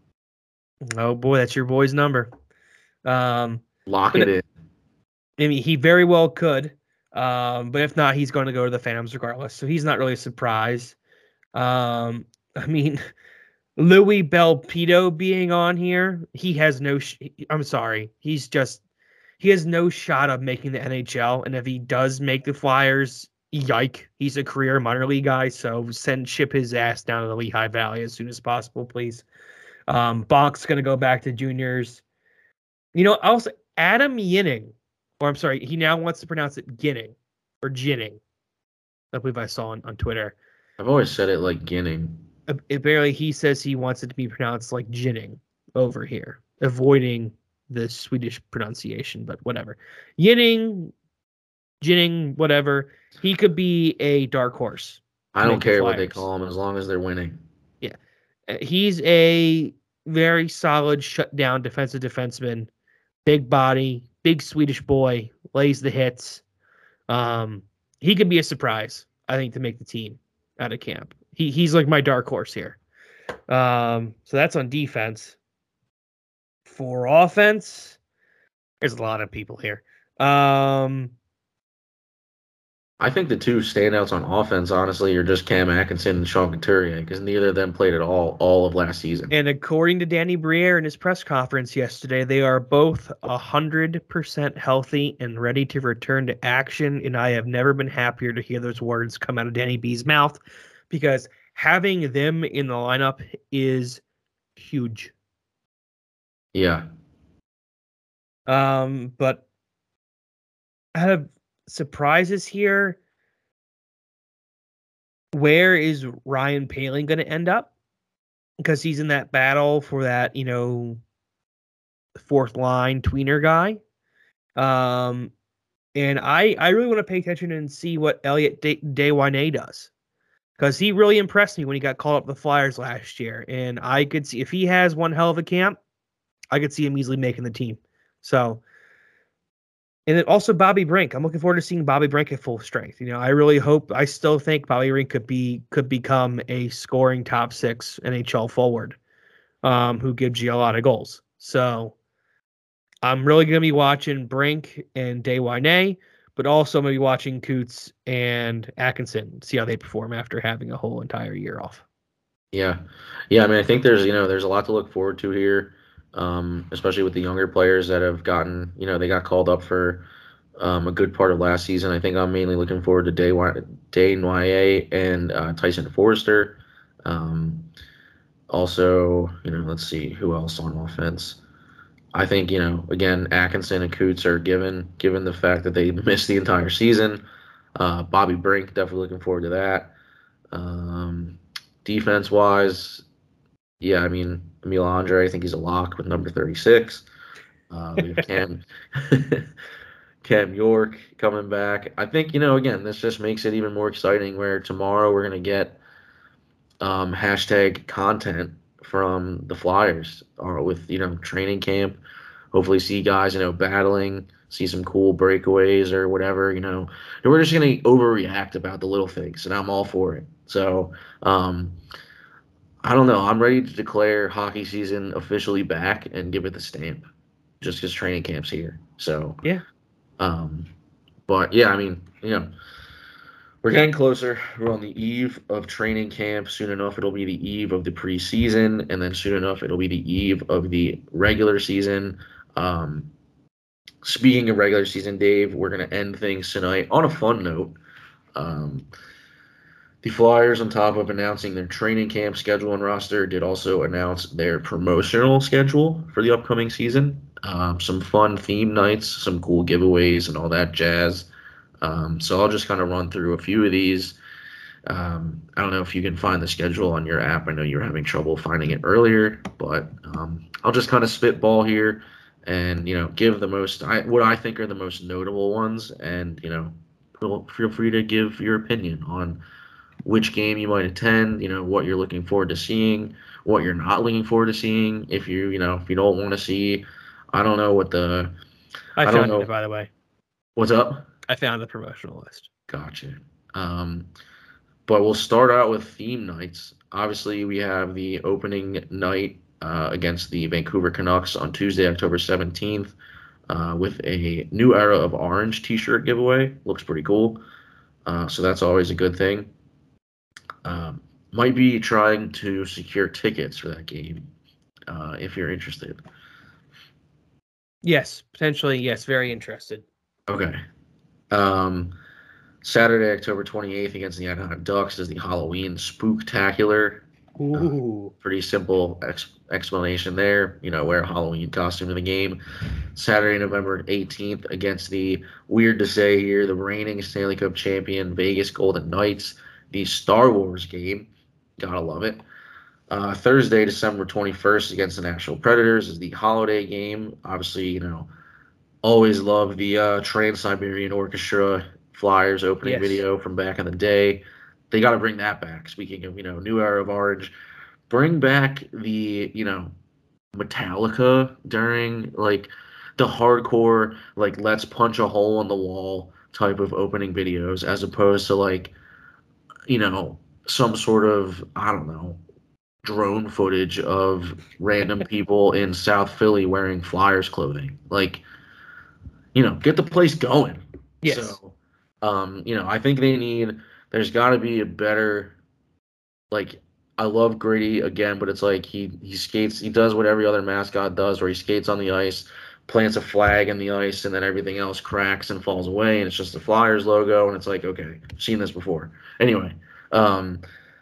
Oh boy, that's your boy's number. Um, Lock it in. I mean, he very well could. Um, but if not, he's going to go to the Phantoms regardless. So he's not really a surprise. Um, I mean, Louis Belpedo being on here, he has no. Sh- I'm sorry, he's just he has no shot of making the N H L. And if he does make the Flyers, yike, he's a career minor league guy. So send ship his ass down to the Lehigh Valley as soon as possible, please. Um, Bonk's going to go back to juniors. You know, also Adam Yinning, or I'm sorry, he now wants to pronounce it Ginning or Ginning. I believe I saw on, on Twitter. I've always said it like Ginning. Apparently, he says he wants it to be pronounced like Ginning over here, avoiding the Swedish pronunciation, but whatever. Yinning, Ginning, whatever. He could be a dark horse. I don't care what they call him as long as they're winning. Yeah. He's a very solid shutdown defensive defenseman. Big body, big Swedish boy, lays the hits. Um, he could be a surprise, I think, to make the team out of camp. He he's like my dark horse here. Um, so that's on defense. For offense, there's a lot of people here. Um, I think the two standouts on offense, honestly, are just Cam Atkinson and Sean Couturier, because neither of them played at all all of last season. And according to Danny Briere in his press conference yesterday, they are both one hundred percent healthy and ready to return to action. And I have never been happier to hear those words come out of Danny B's mouth, because having them in the lineup is huge. Yeah. Um, but I have surprises here. Where is Ryan Poehling going to end up? Because he's in that battle for that, you know, fourth line tweener guy. Um, and I, I really want to pay attention and see what Elliot De- Deswainé does. Because he really impressed me when he got called up the Flyers last year. And I could see, if he has one hell of a camp, I could see him easily making the team. So, and then also Bobby Brink. I'm looking forward to seeing Bobby Brink at full strength. You know, I really hope, I still think Bobby Brink could be, could become a scoring top six N H L forward um, who gives you a lot of goals. So I'm really going to be watching Brink and Deswainé, but also I'm going to be watching Coots and Atkinson, see how they perform after having a whole entire year off. Yeah. Yeah, I mean, I think there's, you know, there's a lot to look forward to here. Um, especially with the younger players that have gotten, you know, they got called up for um, a good part of last season. I think I'm mainly looking forward to Deswainé and uh, Tyson Forster. Um, also, you know, let's see who else on offense. I think, you know, again, Atkinson and Coots are given, given the fact that they missed the entire season. Uh, Bobby Brink, definitely looking forward to that. Um, defense-wise, yeah, I mean, Emil Andre, I think he's a lock with number thirty-six. Uh, we have Cam, Cam York coming back. I think, you know, again, this just makes it even more exciting where tomorrow we're going to get um, hashtag content from the Flyers or with, you know, training camp. Hopefully see guys, you know, battling see some cool breakaways or whatever, you know. And we're just going to overreact about the little things, and I'm all for it. So, um, I don't know. I'm ready to declare hockey season officially back and give it the stamp, just because training camp's here. So, Yeah. Um, but yeah, I mean, you know, we're getting closer. We're on the eve of training camp. Soon enough, it'll be the eve of the preseason, and then soon enough, it'll be the eve of the regular season. Um, speaking of regular season, Dave, we're going to end things tonight on a fun note. Um, the Flyers, on top of announcing their training camp schedule and roster, did also announce their promotional schedule for the upcoming season. Um, some fun theme nights, some cool giveaways, and all that jazz. Um, so I'll just kind of run through a few of these. Um, I don't know if you can find the schedule on your app. I know you were having trouble finding it earlier, but um, I'll just kind of spitball here and, you know, give the most, I, what I think are the most notable ones. And, you know, feel, feel free to give your opinion on which game you might attend, you know, what you're looking forward to seeing, what you're not looking forward to seeing. If you, you know, if you don't want to see, I don't know what the, I, I found don't know. it, by the way. What's up? I found the promotional list. Gotcha. Um, but we'll start out with theme nights. Obviously, we have the opening night uh, against the Vancouver Canucks on Tuesday, October seventeenth, uh, with a New Era of Orange t-shirt giveaway. Looks pretty cool. Uh, so that's always a good thing. Um, might be trying to secure tickets for that game uh, if you're interested. Yes, potentially. Yes, very interested. Okay. Um, Saturday, October twenty-eighth against the Anaheim Ducks is the Halloween Spooktacular. Ooh. Uh, pretty simple ex- explanation there. You know, wear a Halloween costume to the game. Saturday, November eighteenth against the, weird to say here, the reigning Stanley Cup champion Vegas Golden Knights. The Star Wars game. Gotta love it. Uh, Thursday, December twenty-first against the Nashville Predators is the holiday game. Obviously, you know, always love the uh, Trans-Siberian Orchestra Flyers opening Yes. video from back in the day. They got to bring that back. Speaking of, you know, New Era of Orange, bring back the, you know, Metallica during, like, the hardcore, like, let's punch a hole in the wall type of opening videos, as opposed to, like, you know, some sort of, I don't know, drone footage of random people in South Philly wearing Flyers clothing. Like, you know, get the place going. Yes. So, um, you know, I think they need, there's got to be a better, like, I love Gritty again, but it's like he, he skates, he does what every other mascot does, where he skates on the ice, plants a flag in the ice, and then everything else cracks and falls away, and it's just the Flyers logo, and it's like, okay, I've seen this before. Anyway, um,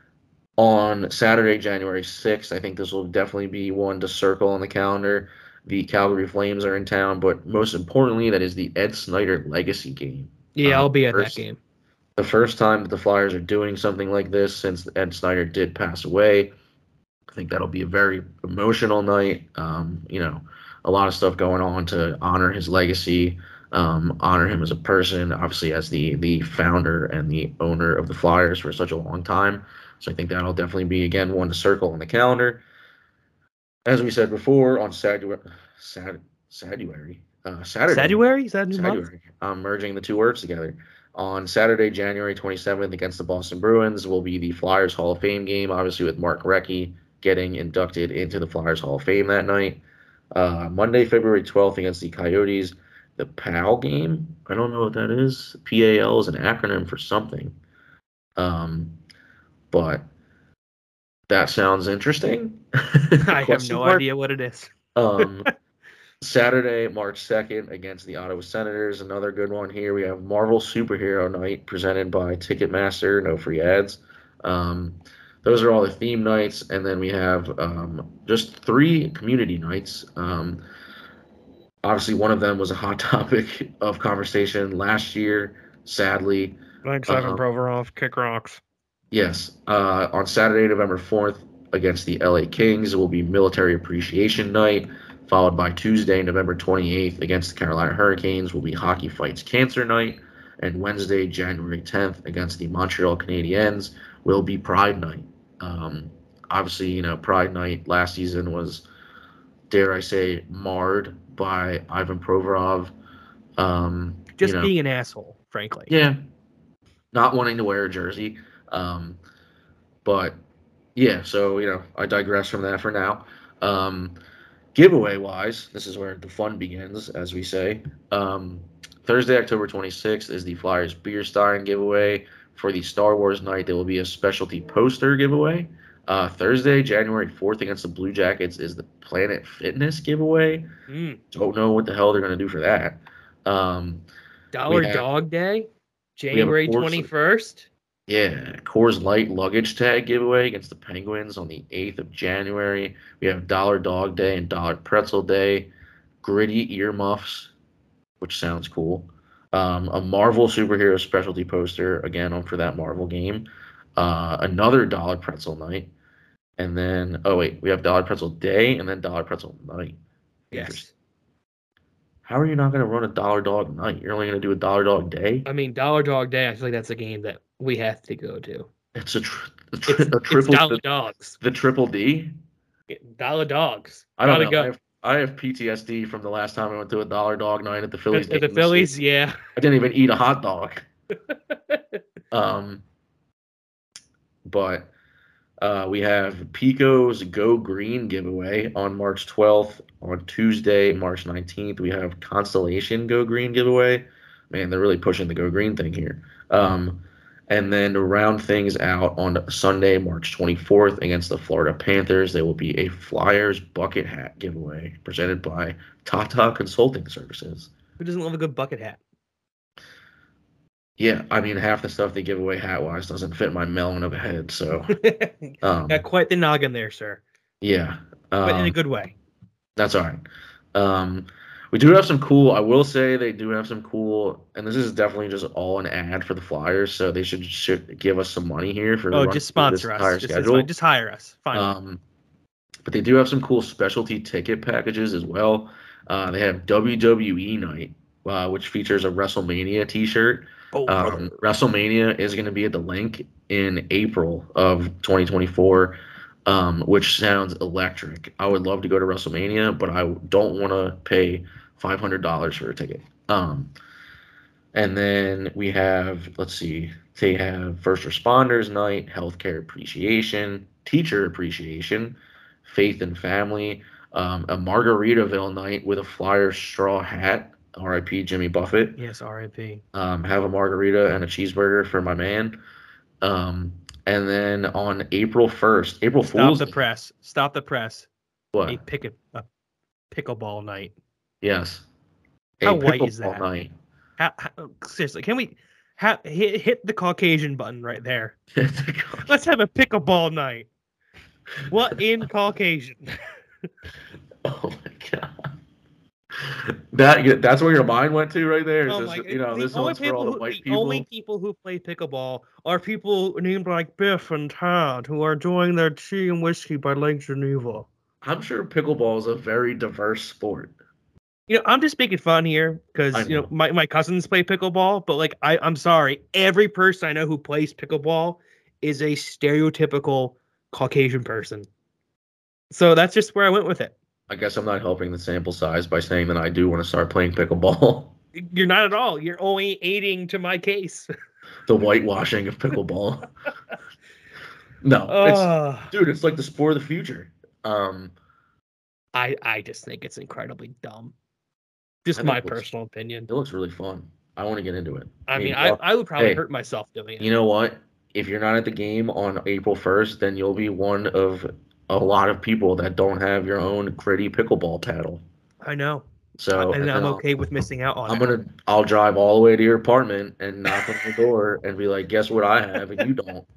on Saturday, January sixth, I think this will definitely be one to circle on the calendar. The Calgary Flames are in town, but most importantly, that is the Ed Snyder Legacy game. Yeah, Uh, I'll be at first, that game. The first time that the Flyers are doing something like this since Ed Snyder did pass away. I think that'll be a very emotional night. Um, you know, a lot of stuff going on to honor his legacy, um, honor him as a person, obviously as the the founder and the owner of the Flyers for such a long time. So I think that'll definitely be, again, one to circle on the calendar. As we said before, on Saturday, Sad, Saturday, uh, Saturday, Saturday? Is that a new month? Saturday, I'm merging the two words together. On Saturday, January twenty-seventh, against the Boston Bruins, will be the Flyers Hall of Fame game, obviously with Mark Recchi getting inducted into the Flyers Hall of Fame that night. Uh, Monday, February twelfth, against the Coyotes, the P A L game. I don't know what that is. P A L is an acronym for something. Um, but that sounds interesting. I have Question no mark? idea what it is. Um, Saturday, March second, against the Ottawa Senators. Another good one here. We have Marvel Superhero Night presented by Ticketmaster. No free ads. Um, those are all the theme nights. And then we have um, just three community nights. Um, obviously, one of them was a hot topic of conversation last year, sadly. Thanks, Uh-huh. Evan Provorov. Kick rocks. Yes. Uh, on Saturday, November fourth, against the L A Kings, it will be Military Appreciation Night, followed by Tuesday, November twenty-eighth, against the Carolina Hurricanes, will be Hockey Fights Cancer Night, and Wednesday, January tenth, against the Montreal Canadiens, will be Pride Night. Um, obviously, you know, Pride Night last season was, dare I say, marred by Ivan Provorov Um, Just you know, being an asshole, frankly. yeah, not wanting to wear a jersey. Um, but yeah, so you know, I digress from that for now. Um, giveaway wise, this is where the fun begins, as we say. Um, Thursday, October twenty-sixth is the Flyers Beer Stein giveaway. For the Star Wars night, there will be a specialty poster giveaway. Uh, Thursday, January fourth, against the Blue Jackets is the Planet Fitness giveaway. Mm. Don't know what the hell they're going to do for that. Um, Dollar have, Dog Day, January twenty-first. Yeah, Coors Light luggage tag giveaway against the Penguins on the eighth of January. We have Dollar Dog Day and Dollar Pretzel Day. Gritty earmuffs, which sounds cool. Um, a Marvel superhero specialty poster, again, on for that Marvel game. Uh, another Dollar Pretzel night. And then, oh, wait, we have Dollar Pretzel Day and then Dollar Pretzel night. Yes. How are you not going to run a Dollar Dog night? You're only going to do a Dollar Dog Day? I mean, Dollar Dog Day, I feel like that's a game that we have to go to. It's a, tri- a, tri- It's, a triple it's Dollar the, Dogs. the triple D? Dollar Dogs. I don't Gotta know. go. I have, I have P T S D from the last time I went to a Dollar Dog night at the Phillies. At the game. Phillies, yeah. I didn't even eat a hot dog. um, but uh, we have Pico's Go Green giveaway on March twelfth. On Tuesday, March nineteenth, we have Constellation Go Green giveaway. Man, they're really pushing the Go Green thing here. Um, and then to round things out on Sunday, March twenty-fourth, against the Florida Panthers, there will be a Flyers bucket hat giveaway presented by Tata Consulting Services. Who doesn't love a good bucket hat? Yeah, I mean, half the stuff they give away hat-wise doesn't fit my melon of a head, so... um, Got quite the noggin there, sir. Yeah. Um, But in a good way. That's all right. Um, we do have some cool, I will say they do have some cool, and this is definitely just all an ad for the Flyers, so they should, should give us some money here for Oh, just sponsor us. Just, schedule. just hire us. Fine. Um, but they do have some cool specialty ticket packages as well. Uh, they have W W E Night, uh, which features a WrestleMania t-shirt. oh, Um, WrestleMania is going to be at the Link in April of twenty twenty-four, um, which sounds electric. I would love to go to WrestleMania, but I don't want to pay five hundred dollars for a ticket. Um, and then we have, let's see, they have First Responders Night, Healthcare Appreciation, Teacher Appreciation, Faith and Family, um, a Margaritaville Night with a Flyers straw hat. R I P Jimmy Buffett. yes, R I P Um, have a margarita and a cheeseburger for my man. Um, and then on April first, April Stop Fool's the Day- press. Stop the press. What? A pick a, a pickleball night. Yes. A How white is pickleball that? Night. How, how, seriously, can we ha, hit, hit the Caucasian button right there? Let's have a pickleball night. What in Caucasian? Oh my god. That that's where your mind went to right there. Is Oh this, my, you know, the this only one's for all the who, white the people. only people who play pickleball are people named like Biff and Tad who are enjoying their tea and whiskey by Lake Geneva. I'm sure pickleball is a very diverse sport. You know, I'm just making fun here I because you know know. my, my cousins play pickleball, but like I, I'm sorry, every person I know who plays pickleball is a stereotypical Caucasian person. So that's just where I went with it. I guess I'm not helping the sample size by saying that I do want to start playing pickleball. You're not at all. You're only aiding to my case. The whitewashing of pickleball. No, Uh, it's dude, it's like the sport of the future. Um, I I just think it's incredibly dumb. Just I think my it looks- personal opinion. it looks really fun. I want to get into it. I mean, Maybe I, I'll- I would probably hey, hurt myself doing it. You know what? If you're not at the game on April first, then you'll be one of a lot of people that don't have your own gritty pickleball paddle. I know. So and and I'm then okay with missing out on I'm it. gonna I'll drive all the way to your apartment and knock on the door and be like, guess what I have and you don't.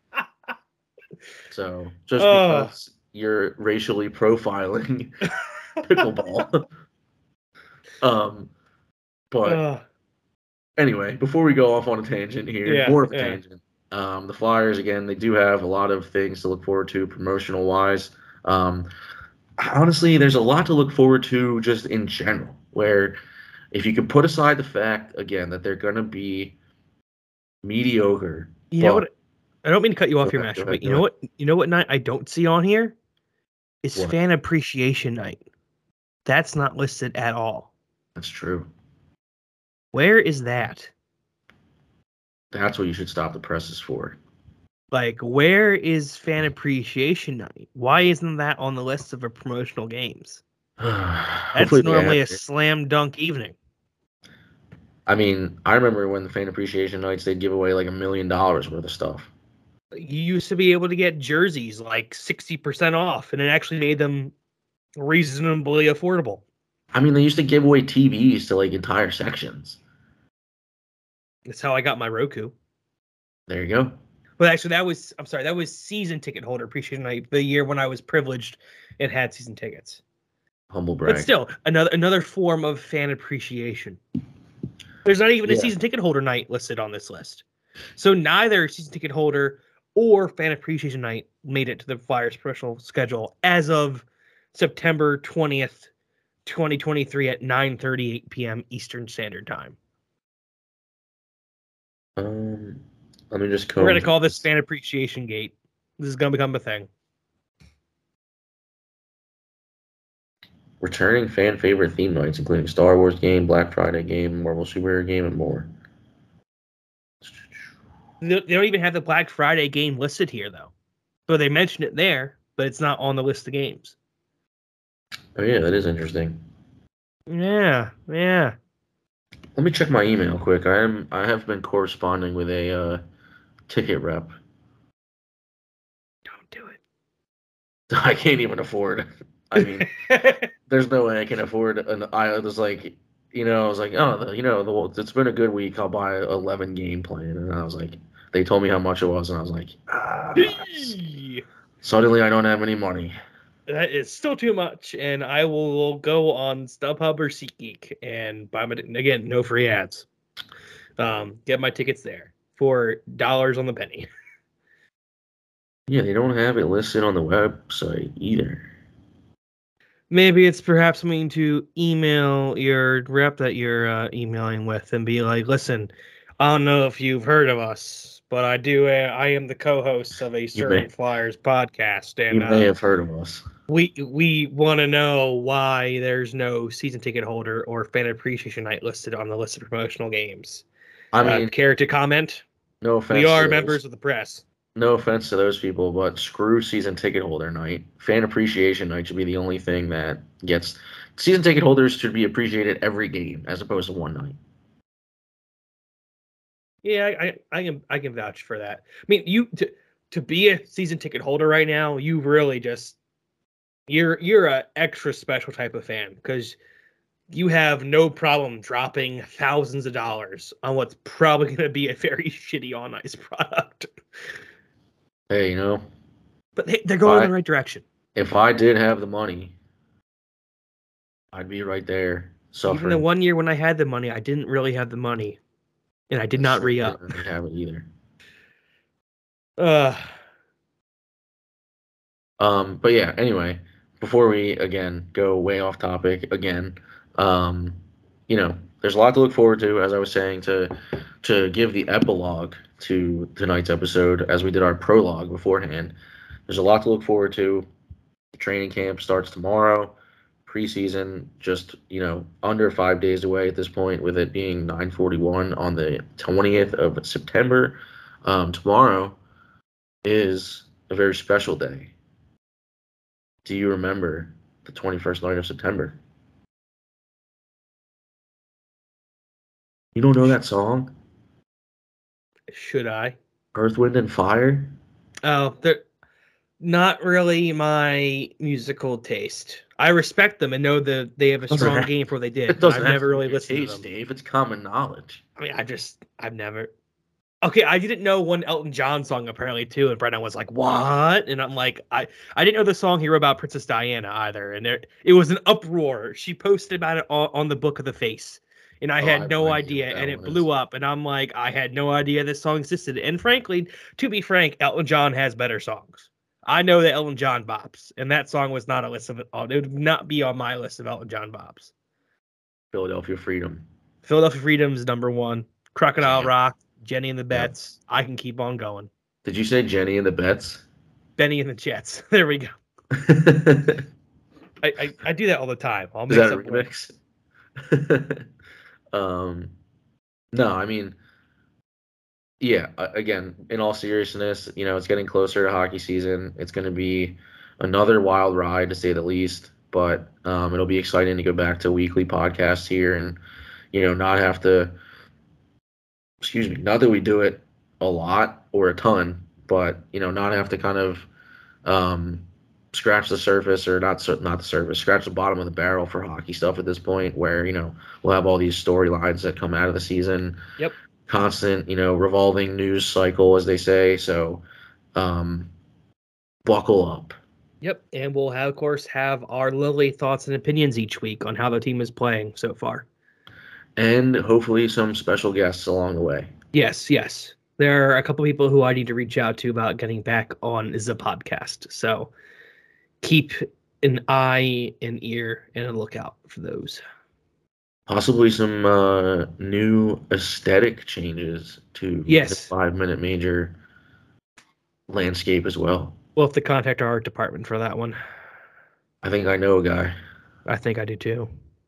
So just Ugh. because you're racially profiling pickleball. um but Ugh. anyway, before we go off on a tangent here, Yeah, more of a yeah. tangent. Um, the Flyers, again, they do have a lot of things to look forward to promotional wise. Um, honestly, there's a lot to look forward to just in general, where if you could put aside the fact, again, that they're going to be mediocre. You know but- what? I don't mean to cut you off Go here, ahead, Master, go but ahead, you go know what? You know what night I don't see on here? It's What? Fan Appreciation Night. That's not listed at all. That's true. Where is that? That's what you should stop the presses for. Like, where is Fan Appreciation Night? Why isn't that on the list of our promotional games? That's Hopefully they normally a have it. slam dunk evening. I mean, I remember when the Fan Appreciation Nights, they'd give away like a million dollars worth of stuff. You used to be able to get jerseys like sixty percent off, and it actually made them reasonably affordable. I mean, they used to give away T Vs to like entire sections. That's how I got my Roku. There you go. But actually, that was, I'm sorry, that was season ticket holder appreciation night, the year when I was privileged and had season tickets. Humble brag. But still, another another form of fan appreciation. There's not even a Yeah. season ticket holder night listed on this list. So neither season ticket holder or fan appreciation night made it to the Flyers promotional schedule as of September twentieth, twenty twenty-three at nine thirty-eight p.m. Eastern Standard Time. Um, let me just go. We're going to call this fan appreciation gate. This is going to become a thing. Returning fan favorite theme nights, including Star Wars game, Black Friday game, Marvel Superhero game, and more. They they don't even have the Black Friday game listed here, though. So they mentioned it there, but it's not on the list of games. Oh yeah, that is interesting. Yeah, yeah. Let me check my email quick. I am I have been corresponding with a uh, ticket rep. Don't do it. I can't even afford. I mean, there's no way I can afford an. I was like, you know, I was like, oh, the, you know, the, it's been a good week. I'll buy an eleven game plan, and I was like, they told me how much it was, and I was like, ah, suddenly I don't have any money. That is still too much, and I will go on StubHub or SeatGeek and buy my. Again, no free ads. Um, get my tickets there for dollars on the penny. Yeah, they don't have it listed on the website either. Maybe it's perhaps something to email your rep that you're uh, emailing with and be like, listen, I don't know if you've heard of us, but I do. Uh, I am the co-host of a certain may- Flyers podcast, and You may uh, have heard of us. we we want to know why there's no season ticket holder or fan appreciation night listed on the list of promotional games. I mean, uh, care to comment? no offense. We are to those- members of the press. No offense to those people, but screw season ticket holder night. Fan appreciation night should be the only thing that gets. Season ticket holders should be appreciated every game as opposed to one night. Yeah, I, I, I can I can vouch for that. I mean, you to to be a season ticket holder right now, you really just you're you're a extra special type of fan because you have no problem dropping thousands of dollars on what's probably going to be a very shitty on ice product. Hey, you know, But they, they're going I- in the right direction. if I did have the money, I'd be right there suffering. Even the one year when I had the money, I didn't really have the money, and I did not re up. I didn't have it either. Uh, Um, but yeah, anyway, before we again go way off topic again, um, you know, there's a lot to look forward to, as I was saying, to to give the epilogue to tonight's episode, as we did our prologue beforehand. There's a lot to look forward to. Training camp starts tomorrow. Preseason just, you know, under five days away at this point, with it being nine forty-one on the twentieth of September. Um, tomorrow is a very special day. Do you remember the twenty-first night of September? You don't know that song? should I? Earth, Wind, and Fire? Oh, they're not really my musical taste. I respect them and know that they have a Doesn't strong have- game for what they did. It doesn't I've have never to be really your listened taste, to them. Dave. It's common knowledge. I mean, I just, I've never. Okay, I didn't know one Elton John song apparently too, and Brendan was like, "What?" And I'm like, I, I didn't know the song he wrote about Princess Diana either, and there, it was an uproar. She posted about it on, on the Book of the Face, and I Oh, had I no have no idea idea, what that and it one is. blew up, and I'm like, I had no idea this song existed. And frankly, to be frank, Elton John has better songs. I know that Elton John bops, and that song was not a list of it. It would not be on my list of Elton John bops. Philadelphia Freedom. Philadelphia Freedom's number one. Crocodile Yeah. Rock, Jenny and the Bets. I can keep on going. Did you say Jenny and the Bets? Benny and the Jets. There we go. Is I, I, I do that all the time. I'll mix that a up words. remix? um, No, I mean, yeah, a- again, in all seriousness, you know, it's getting closer to hockey season. It's going to be another wild ride, to say the least, but um, it'll be exciting to go back to weekly podcasts here and, you know, not have to, excuse me, not that we do it a lot or a ton, but, you know, not have to kind of um, scratch the surface or not sur- not the surface, scratch the bottom of the barrel for hockey stuff at this point where, you know, we'll have all these storylines that come out of the season. Yep. Constant, you know, revolving news cycle, as they say. So, um, buckle up. Yep. And we'll have, of course, have our lovely thoughts and opinions each week on how the team is playing so far. And hopefully some special guests along the way. Yes, yes. There are a couple people who I need to reach out to about getting back on the podcast. So keep an eye, an ear, and a lookout for those. Possibly some uh, new aesthetic changes to Yes. the five-minute major landscape as well. We'll have to contact our art department for that one. I think I know a guy. I think I do too.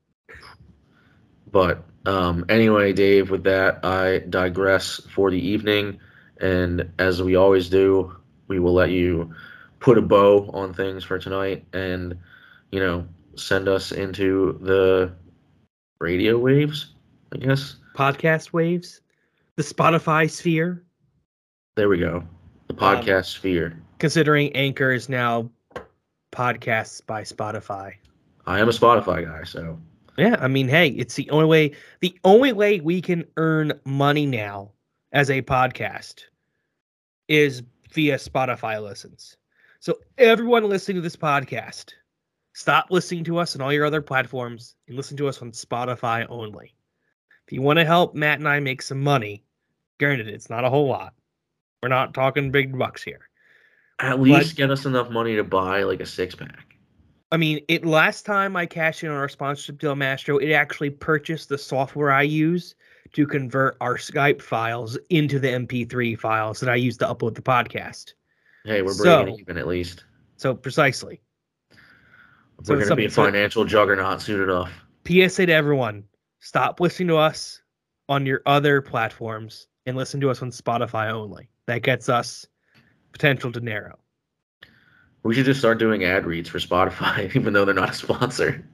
But um, anyway, Dave, with that, I digress for the evening. And as we always do, we will let you put a bow on things for tonight and, you know, send us into the radio waves, I guess. Podcast waves, the Spotify sphere. There we go. The podcast um, sphere. Considering Anchor is now podcasts by Spotify. I am a Spotify guy, so. Yeah, I mean, hey, it's the only way, the only way we can earn money now as a podcast is via Spotify listens. So everyone listening to this podcast, stop listening to us on all your other platforms and listen to us on Spotify only. If you want to help Matt and I make some money, granted, it's not a whole lot. We're not talking big bucks here. At least but, get us enough money to buy like a six pack. I mean, it last time I cashed in on our sponsorship deal, Mastro, it actually purchased the software I use to convert our Skype files into the M P three files that I use to upload the podcast. Hey, we're breaking so, even at least. So precisely. We're so going to be a financial so, juggernaut suited off. P S A to everyone, stop listening to us on your other platforms and listen to us on Spotify only. That gets us potential dinero. We should just start doing ad reads for Spotify, even though they're not a sponsor.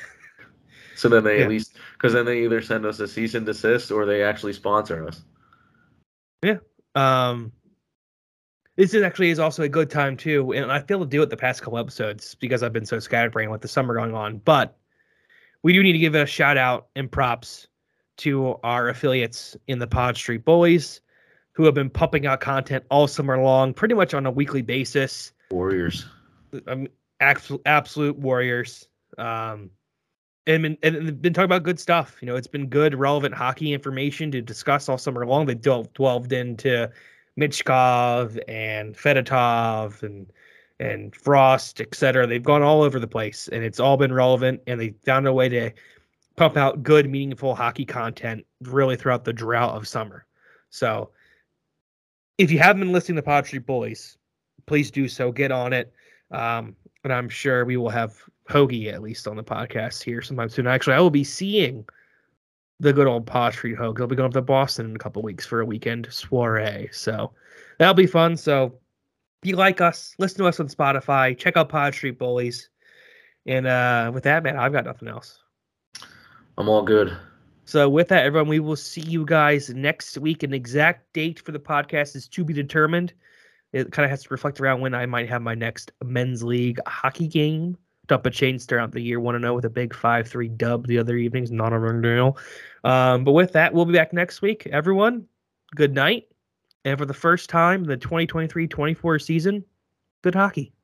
So then they yeah. at least, because then they either send us a cease and desist or they actually sponsor us. Yeah. Um, this is actually is also a good time too, and I failed to do it the past couple episodes because I've been so scatterbrained with the summer going on. But we do need to give a shout out and props to our affiliates in the Pod Street Bullies, who have been pumping out content all summer long, pretty much on a weekly basis. Warriors. Um, absolute, absolute warriors. Um, and been, and been talking about good stuff. You know, it's been good, relevant hockey information to discuss all summer long. They delved, delved into Michkov and Fedotov and and Frost, et cetera. They've gone all over the place, and it's all been relevant. And they found a way to pump out good, meaningful hockey content really throughout the drought of summer. So, if you haven't been listening to Pod Street Bullies, please do so. Get on it. Um, and I'm sure we will have Hoagie at least on the podcast here sometime soon. Actually, I will be seeing the good old Pod Street Hoagie. He'll be going up to Boston in a couple weeks for a weekend soiree. So that'll be fun. So if you like us, listen to us on Spotify. Check out Pod Street Bullies. And uh, with that, man, I've got nothing else. I'm all good. So with that, everyone, we will see you guys next week. An exact date for the podcast is to be determined. It kind of has to reflect around when I might have my next men's league hockey game. Dump a chains throughout the year, one to know with a big five three dub the other evenings, not a run deal. Um, but with that, we'll be back next week. Everyone, good night. And for the first time in the twenty twenty-three twenty-four season, good hockey.